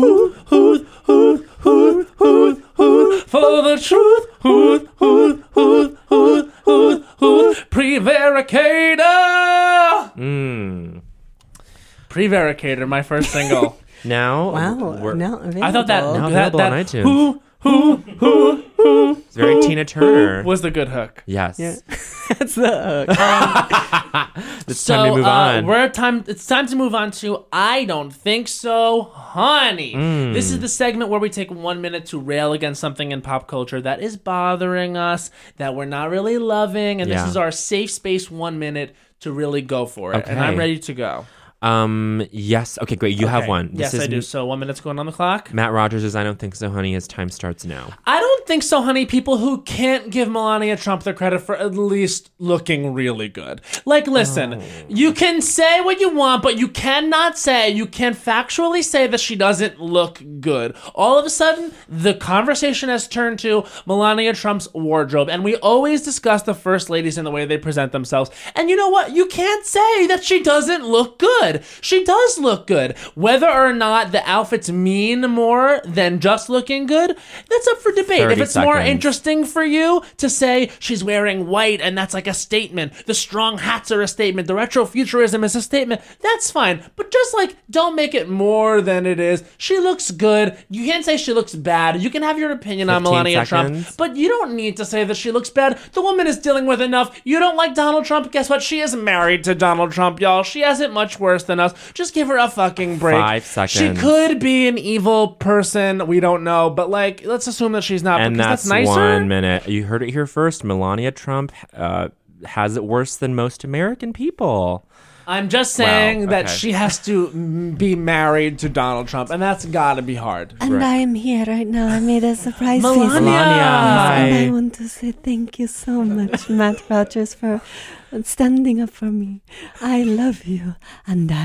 For the truth, Prevaricator. Prevaricator, my first single. Now, Wow, now available. I thought that available on iTunes. Who It's very Tina Turner. was the good hook. Yes. Yeah. That's the hook. It's time to move on. It's time to move on to I Don't Think So, Honey. This is the segment where we take 1 minute to rail against something in pop culture that is bothering us, that we're not really loving, and this Yeah. is our safe space 1 minute to really go for it. Okay. And I'm ready to go. Yes. Okay, great. You have one. Yes, I do. So 1 minute's going on the clock. Matt Rogers says, I don't think so, honey. His time starts now. I don't think so, honey. People who can't give Melania Trump the credit for at least looking really good. Like, listen, you can say what you want, but you can't factually say that she doesn't look good. All of a sudden, the conversation has turned to Melania Trump's wardrobe, and we always discuss the first ladies and the way they present themselves. And you know what? You can't say that she doesn't look good. She does look good. Whether or not the outfits mean more than just looking good, that's up for debate. 30 If it's more seconds. interesting for you to say she's wearing white and that's like a statement, the strong hats are a statement, the retrofuturism is a statement, that's fine. But just like, don't make it more than it is. She looks good. You can't say she looks bad. You can have your opinion on 15 Melania seconds. Trump, but you don't need to say that she looks bad. The woman is dealing with enough. You don't like Donald Trump? Guess what? She is married to Donald Trump, y'all. She has it much worse than us. Just give her a fucking break. 5 seconds. She could be an evil person. We don't know. But, like, let's assume that she's not. And because that's nicer. 1 minute. You heard it here first. Melania Trump has it worse than most American people. I'm just saying that okay. she has to be married to Donald Trump, and that's got to be hard. And I am here right now. I made a surprise Melania. visit. Melania, hi. And I want to say thank you so much, Matt Rogers, for standing up for me. I love you, and I will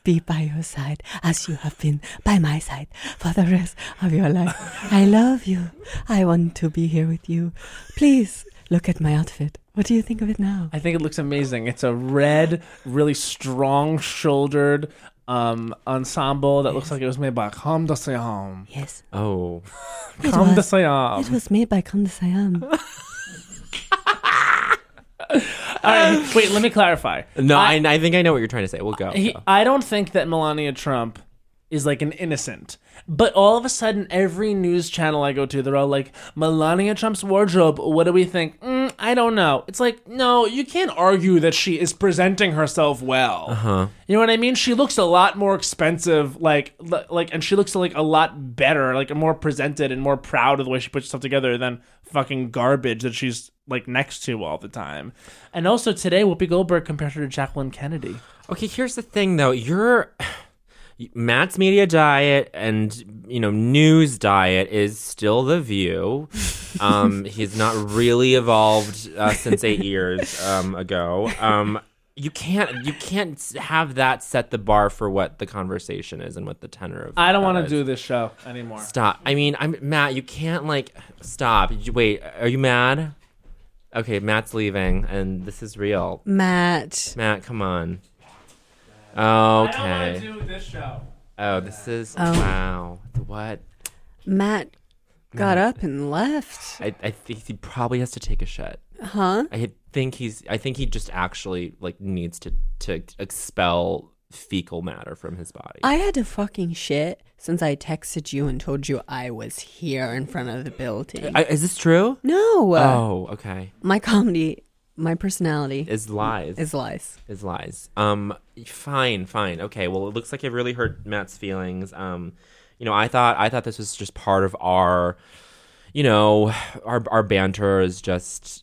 be by your side as you have been by my side for the rest of your life. I love you. I want to be here with you. Please look at my outfit. What do you think of it now? I think it looks amazing. It's a red, really strong-shouldered ensemble that looks like it was made by Comme de Siam. Yes. Oh. Comme de Siam. It was made by Comme de Siam. All right, wait, let me clarify. No, I think I know what you're trying to say. We'll go. I don't think that Melania Trump is like an innocent. But all of a sudden, every news channel I go to, they're all like, Melania Trump's wardrobe, what do we think? I don't know. It's like, no, you can't argue that she is presenting herself well. Uh-huh. You know what I mean? She looks a lot more expensive, like, and she looks like a lot better, like more presented and more proud of the way she puts stuff together than fucking garbage that she's like next to all the time. And also today, Whoopi Goldberg compared her to Jacqueline Kennedy. Okay, here's the thing though. Matt's media diet and, news diet is still The View. He's not really evolved since 8 years ago. You can't have that set the bar for what the conversation is and what the tenor of. I don't want to do this show anymore. Stop. I mean, Matt. You can't stop. Wait, are you mad? Okay, Matt's leaving, and this is real. Matt, come on. Okay. I don't want to do this show. Oh, this is wow. What? Matt got up and left. I think he probably has to take a shit. Huh? I think he just actually needs to expel fecal matter from his body. I had to fucking shit since I texted you and told you I was here in front of the building. Is this true? No. Oh, okay. My comedy, my personality is lies. Fine. Okay. Well, it looks like it really hurt Matt's feelings. I thought this was just part of our banter is.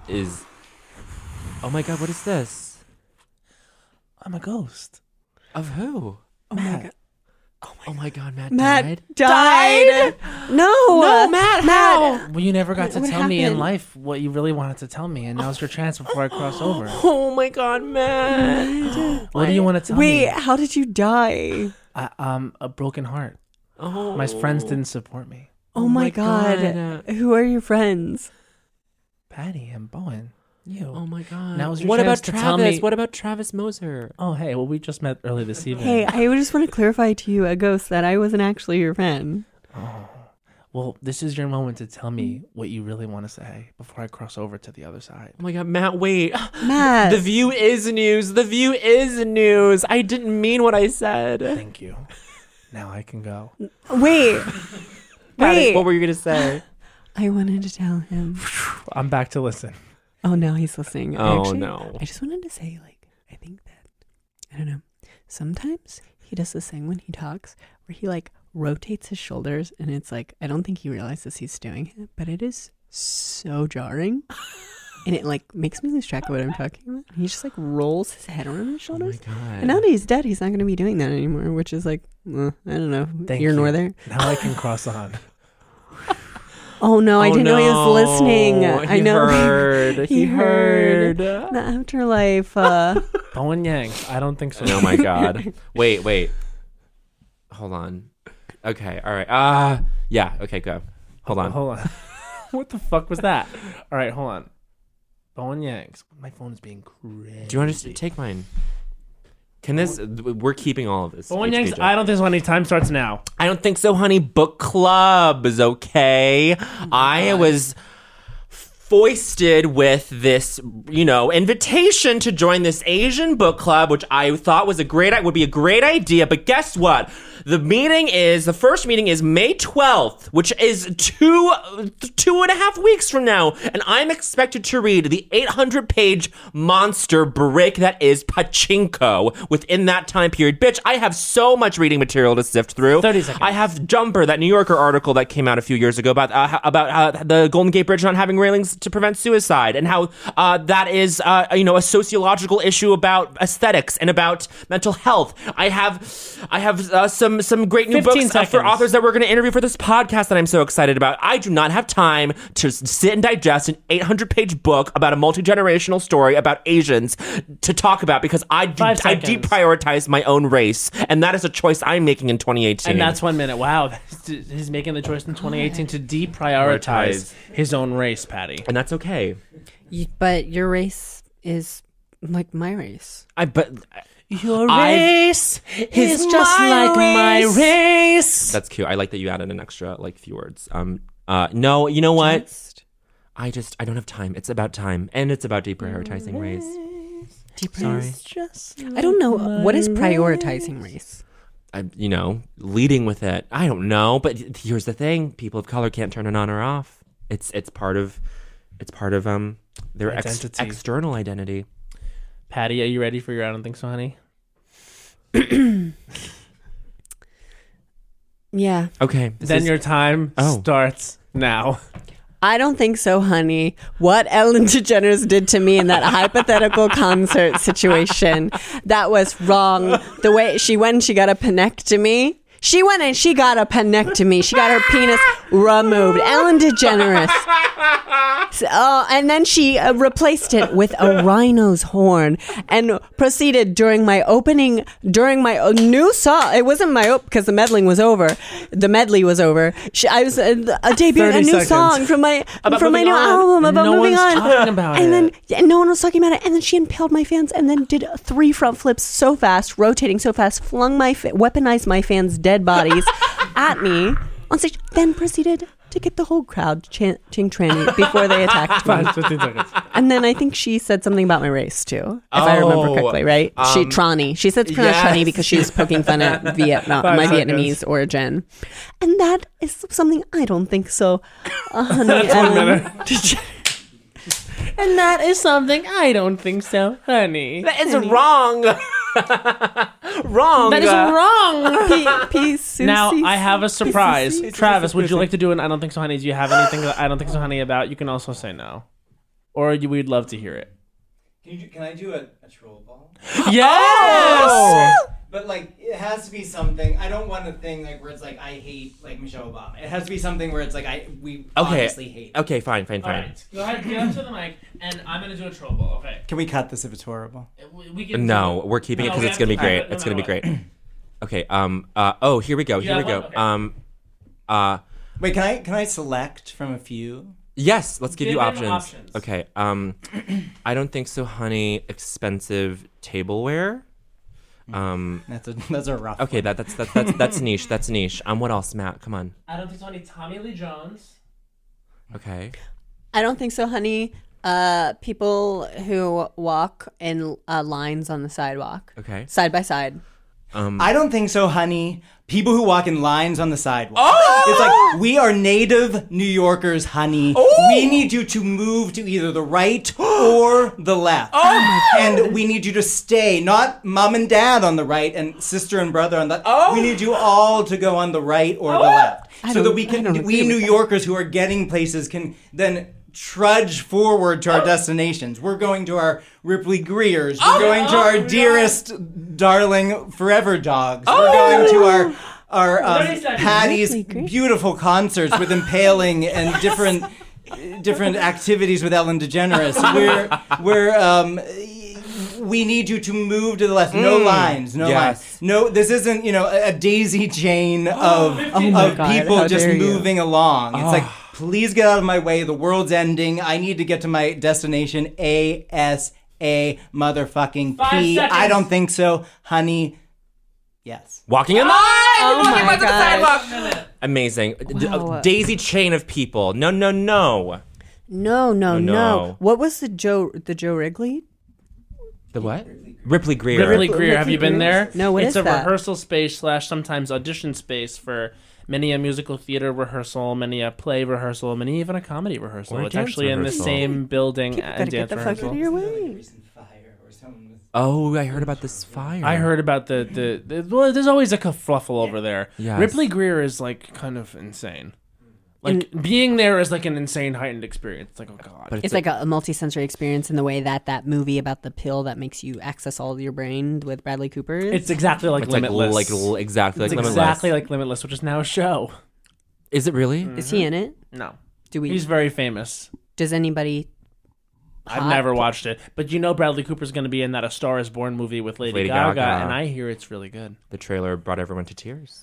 Oh my God, what is this? I'm a ghost. Of who? Oh my God. Oh my God, Matt died? No, Matt, how? Well, you never got to What tell me in happened? life what you really wanted to tell me, and now's your chance before I cross over. Oh my God, Matt. What do you want to tell me? Wait, how did you die? A broken heart. Oh. My friends didn't support me. Oh my God. Who are your friends? Patty and Bowen. You. Oh my God. Now's your what chance about to Travis? tell me. What about Travis Moser? Oh, hey. Well, we just met early this evening. Hey, I just want to clarify to you, a ghost, that I wasn't actually your friend. Oh. Well, this is your moment to tell me what you really want to say before I cross over to the other side. Oh my God, Matt, wait. Matt. The View is news. The View is news. I didn't mean what I said. Thank you. Now I can go. Wait. Patty, what were you going to say? I wanted to tell him. I'm back to listen. Oh, now he's listening. No. I just wanted to say, I think that, I don't know, sometimes he does this thing when he talks where he, rotates his shoulders, and it's I don't think he realizes he's doing it, but it is so jarring. And it, makes me lose track of what I'm talking about. He just, rolls his head around his shoulders. Oh my God. And now that he's dead, he's not going to be doing that anymore, which is, I don't know, Thank here you. nor there. Now I can cross on. Oh no, I didn't know he was listening. I know. Heard. He heard. The afterlife. Bowen Yang. I don't think so. Oh my God. Wait. Hold on. Okay. All right. Yeah. Okay. Go. Hold on. What the fuck was that? All right. Hold on. Bowen Yang. My phone is being crazy. Do you want to just take mine? Can this? We're keeping all of this. Bowen Yang. I don't think so. Any time starts now. I don't think so, honey. Book club is okay. I was foisted with this, invitation to join this Asian book club, which I thought would be a great idea. But guess what? The first meeting is May 12th, which is two and a half weeks from now. And I'm expected to read the 800-page monster brick that is Pachinko within that time period. Bitch, I have so much reading material to sift through. 30 seconds. I have Jumper, that New Yorker article that came out a few years ago about how the Golden Gate Bridge not having railings to prevent suicide, and how that is a sociological issue about aesthetics and about mental health. I have some great new books for authors that we're going to interview for this podcast that I'm so excited about. I do not have time to sit and digest an 800-page book about a multi-generational story about Asians to talk about, because I deprioritize my own race, and that is a choice I'm making in 2018. And that's 1 minute. Wow, he's making the choice in 2018 to deprioritize his own race, Patty. And that's okay. But your race is like my race. Your race is just like my race. That's cute. I like that you added an extra few words. No, you know what? I don't have time. It's about time, and it's about deprioritizing race. Sorry. I don't know what is prioritizing race. Leading with it. I don't know, but here's the thing: people of color can't turn it on or off. It's part of their external identity. Patty, are you ready for your I don't think so, honey? Yeah. Okay. Then your time starts now. I don't think so, honey. What Ellen DeGeneres did to me in that hypothetical concert situation, that was wrong. The way she went and she got a penectomy. She went and she got a penectomy. She got her penis removed. Ellen DeGeneres. And then she replaced it with a rhino's horn and proceeded during my new song. It wasn't my because the medley was over. I was debuting a new song from my new album about moving on. Talking about and no one was talking about it. And then she impaled my fans and then did 3 front flips so fast, rotating so fast, weaponized my fans' dead bodies at me on stage, then proceeded to get the whole crowd chanting tranny before they attacked me. 15 seconds. And then I think she said something about my race too, if I remember correctly, right? Tranny. She said it's pronounced tranny because she was poking fun at my Vietnamese origin. And that is something I don't think so, honey. That's 1 minute. And that is something I don't think so, honey. That is wrong. Wrong. That is wrong. Peace. Now I have a surprise. Travis, would you like to do an I don't think so, honey? Do you have anything that I don't think so, honey about? You can also say no, or we'd love to hear it. Can I do a troll ball? Yes. Oh! But it has to be something. I don't want a thing where it's I hate Michelle Obama. It has to be something where it's we obviously hate. Okay, fine. All right, go ahead, get up to the mic, and I'm gonna do a troll ball. Okay. Can we cut this if it's horrible? We can. No, we're keeping it because it's gonna be great. It's gonna be great. Okay. Here we go. Okay. Wait. Can I select from a few? Yes. Let's give you him options. Okay. I don't think so, honey. Expensive tableware. That's a rough. Okay, one. that's niche. That's niche. What else, Matt? Come on. I don't think so, honey. Tommy Lee Jones. Okay. I don't think so, honey. People who walk in lines on the sidewalk. Okay. Side by side. I don't think so, honey. People who walk in lines on the sidewalk. Oh! It's we are native New Yorkers, honey. Oh! We need you to move to either the right or the left. Oh! And we need you to stay, not mom and dad on the right and sister and brother on the... Oh! We need you all to go on the right or the left. So that we New Yorkers who are getting places can then trudge forward to our destinations. We're going to our Ripley Greers. We're going to our dearest, darling Forever Dogs. We're going to our Patty's beautiful concerts with impaling and different activities with Ellen DeGeneres. We need you to move to the left. No lines. No lines. No, this isn't a daisy chain of people just moving along. It's please get out of my way. The world's ending. I need to get to my destination ASA motherfucking P. I don't think so, honey. Yes. Walking in line. Oh my God. Amazing. Wow. Daisy chain of people. No. No. What was the Joe Wrigley? The what? Ripley Greer. Ripley Greer. Have you been there? No, what is that? It's a rehearsal space / sometimes audition space for many a musical theater rehearsal, many a play rehearsal, many even a comedy rehearsal. Or it's actually rehearsal. In the same building Gotta and get dance the fuck rehearsal. out of your way. Oh, I heard about this fire. I heard about the well, there's always a kerfuffle over there. Yes. Ripley Greer is kind of insane. Like being there is like an insane heightened experience. It's like, oh god, but it's like a multi-sensory experience in the way that movie about the pill that makes you access all of your brain with Bradley Cooper is. It's exactly like Limitless. Exactly like Limitless. Exactly like Limitless, which is now a show. Is it really? Is he in it? No. Do we? He's very famous. Does anybody? I've never watched it, but Bradley Cooper's going to be in that A Star Is Born movie with Lady Gaga, and I hear it's really good. The trailer brought everyone to tears.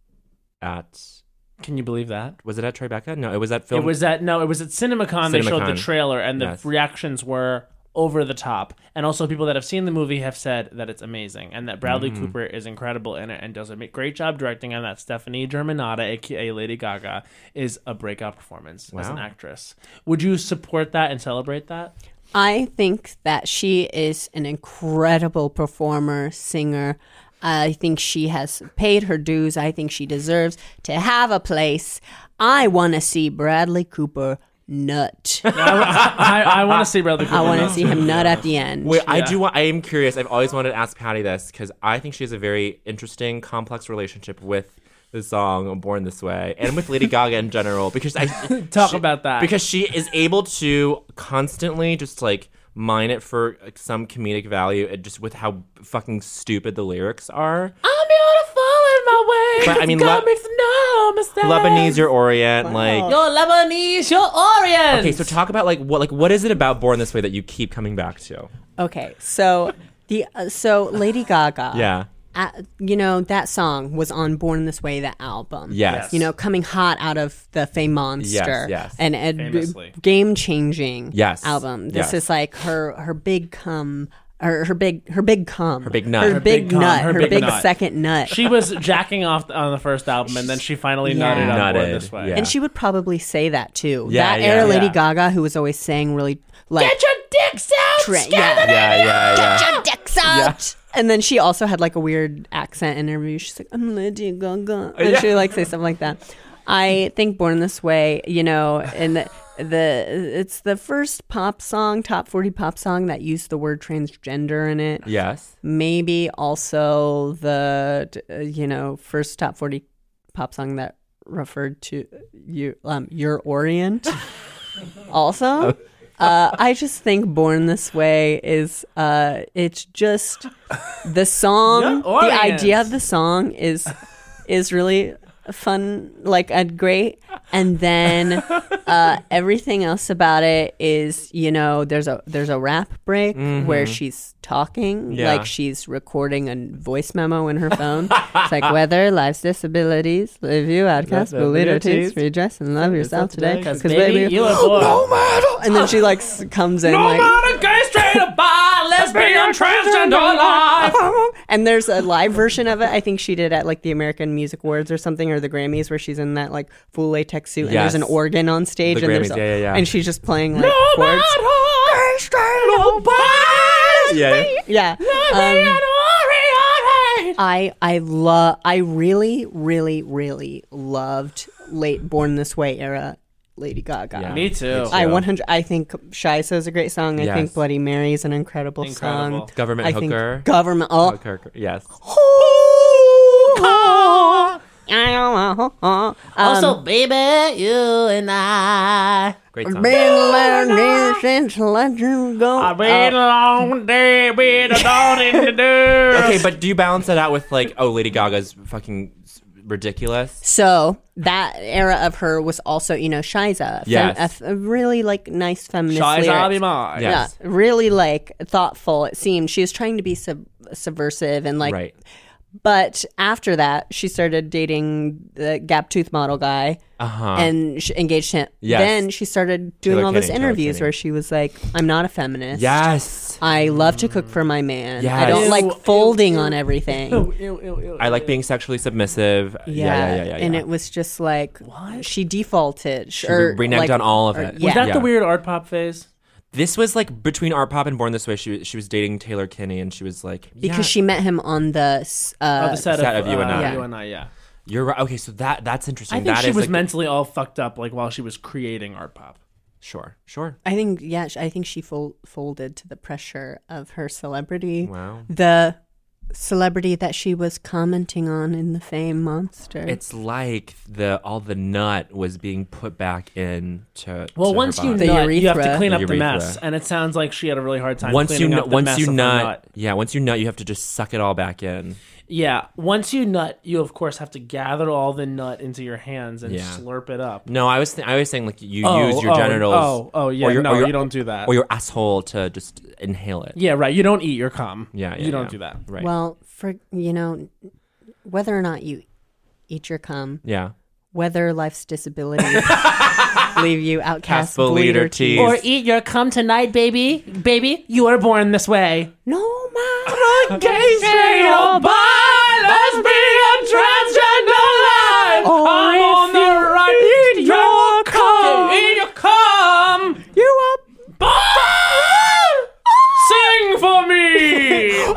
Can you believe that? Was it at Tribeca? No, it was at film. It was at CinemaCon. They showed the trailer, and the reactions were over the top. And also, people that have seen the movie have said that it's amazing, and that Bradley Cooper is incredible in it and does a great job directing. And that Stephanie Germanotta, aka Lady Gaga, is a breakout performance as an actress. Would you support that and celebrate that? I think that she is an incredible performer, singer. I think she has paid her dues. I think she deserves to have a place. I want to see Bradley Cooper nut. I want to see Bradley Cooper. I want to see him nut at the end. Wait, I am curious. I've always wanted to ask Patty this because I think she has a very interesting, complex relationship with the song "Born This Way" and with Lady Gaga in general. Because about that. Because she is able to constantly just like mine it for some comedic value, and just with how fucking stupid the lyrics are. I'm beautiful in my way. But I mean, God makes no mistake. Lebanese or Orient, like you're Lebanese, you're Orient. Okay, so talk about what is it about Born This Way that you keep coming back to? Okay, so so Lady Gaga. Yeah. That song was on Born This Way, the album. Yes. Coming hot out of the Fame Monster. Yes. And a game-changing album. This is like her big cum. Her big cum. Her big nut. Her big nut. Her big second nut. She was jacking off on the first album, and then she finally nutted on Born This Way. Yeah. And she would probably say that, too. Yeah, that era Lady Gaga, who was always saying really, like... Get your dicks out! Yeah. Get your dicks out! Yeah. And then she also had, like, a weird accent interview. She's like, I'm Lady Gaga. And she would, like, say something like that. I think Born This Way, and it's the first pop song, top 40 pop song that used the word transgender in it. Yes. Maybe also the first top 40 pop song that referred to your Orient. Also, I just think Born This Way is it's just the song. The idea of the song is really fun, like great, and then everything else about it is there's a rap break where she's talking like she's recording a voice memo in her phone. It's like, whether life's disabilities leave you outcast, belittled, redress and love yourself today, because baby you are born. No matter. And then she like comes in like, matter, gay, straight, or bi, lesbian, transgender life. And there's a live version of it. I think she did at like the American Music Awards or something, or the Grammys, where she's in that like full latex suit and there's an organ on stage, the and Grammys, and she's just playing like chords. Gay, straight, or bi. Yeah. I really, really, really loved late Born This Way era Lady Gaga. Yeah. Me too. I think Shiza is a great song. I think Bloody Mary is an incredible song. Government Hooker. Government. Oh. Hooker. Yes. Also, baby, you and I. Great song. Been learning since let you go. I've been a long day, been a dawn in the dirt. Okay, but do you balance that out with like, Lady Gaga's fucking ridiculous? So that era of her was also, Shiza. Yes. A really like nice feminist Shiza lyrics. be mine. Yes. Yeah, really like thoughtful. It seemed she was trying to be subversive and like. Right. But after that, she started dating the gap tooth model guy and engaged him. Yes. Then she started doing Taylor all these Kinney, interviews where she was like, I'm not a feminist. Yes. I love to cook for my man. Yes. I don't like Ew, folding ew, on everything. I like being sexually submissive. Yeah. And it was just like, she defaulted. She reneged on all of it. Was that the weird art pop phase? This was like between Art Pop and Born This Way. She was dating Taylor Kinney, and she was like, because she met him on the set of You and I. You and I, yeah. You're right. Okay, so that's interesting. I think she was like, mentally all fucked up, like while she was creating Art Pop. Sure. I think she folded to the pressure of her celebrity. Wow. The celebrity that she was commenting on in the Fame Monster? It's like all the nut was being put back in to. Well, to once her you body. nut, you have to clean The up the urethra. mess, and it sounds like she had a really hard time once cleaning up the mess of her nut. Once you nut, you have to just suck it all back in. Yeah, once you nut, you of course have to gather all the nut into your hands and slurp it up. No, I was saying like you use your genitals. You don't do that. Or your asshole to just inhale it. Yeah, right. You don't eat your cum. You don't do that. Right. Well, for whether or not you eat your cum, whether life's disabilities leave you outcast, bleeder teeth, or eat your cum tonight, baby. Baby, you were born this way. No matter gay, straight, or bi, lesbian, transgender life. I'm on the right. Eat your cum. Eat your cum. you up. Born. Sing for me.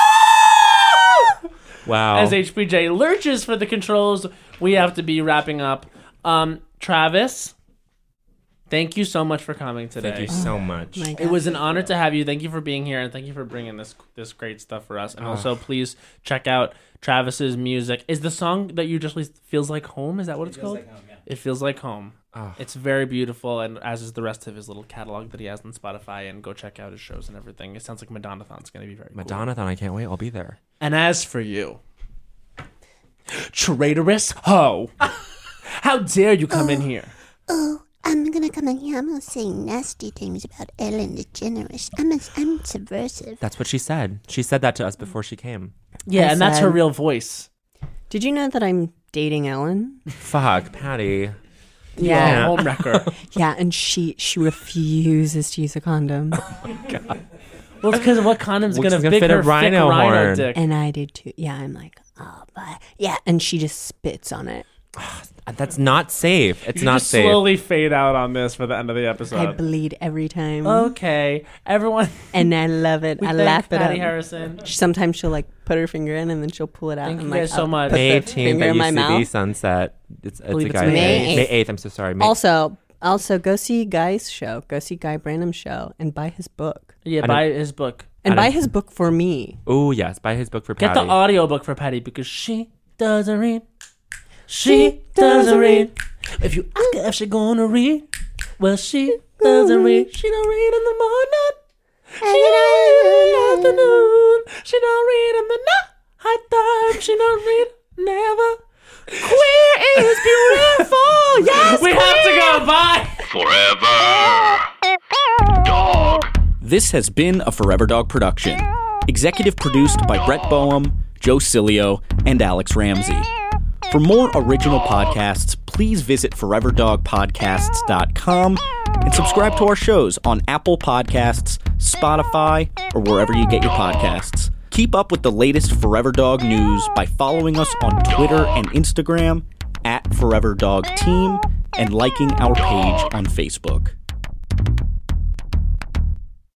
Wow. As HBJ lurches for the controls, we have to be wrapping up. Travis, thank you so much for coming today. Thank you so much. It was an honor to have you. Thank you for being here, and thank you for bringing this great stuff for us. And also, please check out Travis's music. Is the song that you just released Feels Like Home? Is that what it's called? Like home, yeah. It Feels Like Home. It's very beautiful, and as is the rest of his little catalog that he has on Spotify. And go check out his shows and everything. It sounds like Madonnathon's going to be very cool. Madonnathon, I can't wait. I'll be there. And as for you, traitorous hoe, how dare you come in here? Oh, I'm gonna come in here. I'm gonna say nasty things about Ellen DeGeneres. I'm subversive. That's what she said. She said that to us before she came. Yeah, and that's her said- real voice. Did you know that I'm dating Ellen? Fuck, Patty. Yeah. Homewrecker. Yeah, and she refuses to use a condom. Well, it's because what condom's Which going is to gonna fit fit a her rhino thick rhino horn. dick? And I did too. Yeah, I'm like, oh, but yeah, and she just spits on it. That's not safe. It's You not just safe. slowly fade out on this for the end of the I episode. bleed every time. Okay, everyone. And I love it. We I thank lap it Patty up. Harrison. Sometimes she'll like put her finger in and then she'll pull it out. Thank and you like, guys so I'll much. put May the 18th finger at in my UCB mouth. Sunset. It's a believe it's guy. May May 8th. I'm so sorry. Also, go see Guy's show. Go see Guy Branum's show and buy his book. Yeah, I buy his book. And I buy don't- his book for me. Oh yes, buy his book for Get Patty. the audiobook for Patty because she doesn't read. She doesn't read. If you ask her if she gonna read, well, she doesn't read. She don't read in the morning. She don't read in the afternoon. She don't read in the night time. She don't read never. Queer is beautiful. Yes, we have to go. Bye. Forever Dog. This has been a Forever Dog production. Executive produced by Brett Boehm, Joe Cilio, and Alex Ramsey. For more original podcasts, please visit foreverdogpodcasts.com and subscribe to our shows on Apple Podcasts, Spotify, or wherever you get your podcasts. Keep up with the latest Forever Dog news by following us on Twitter and Instagram @ForeverDogTeam and liking our page on Facebook.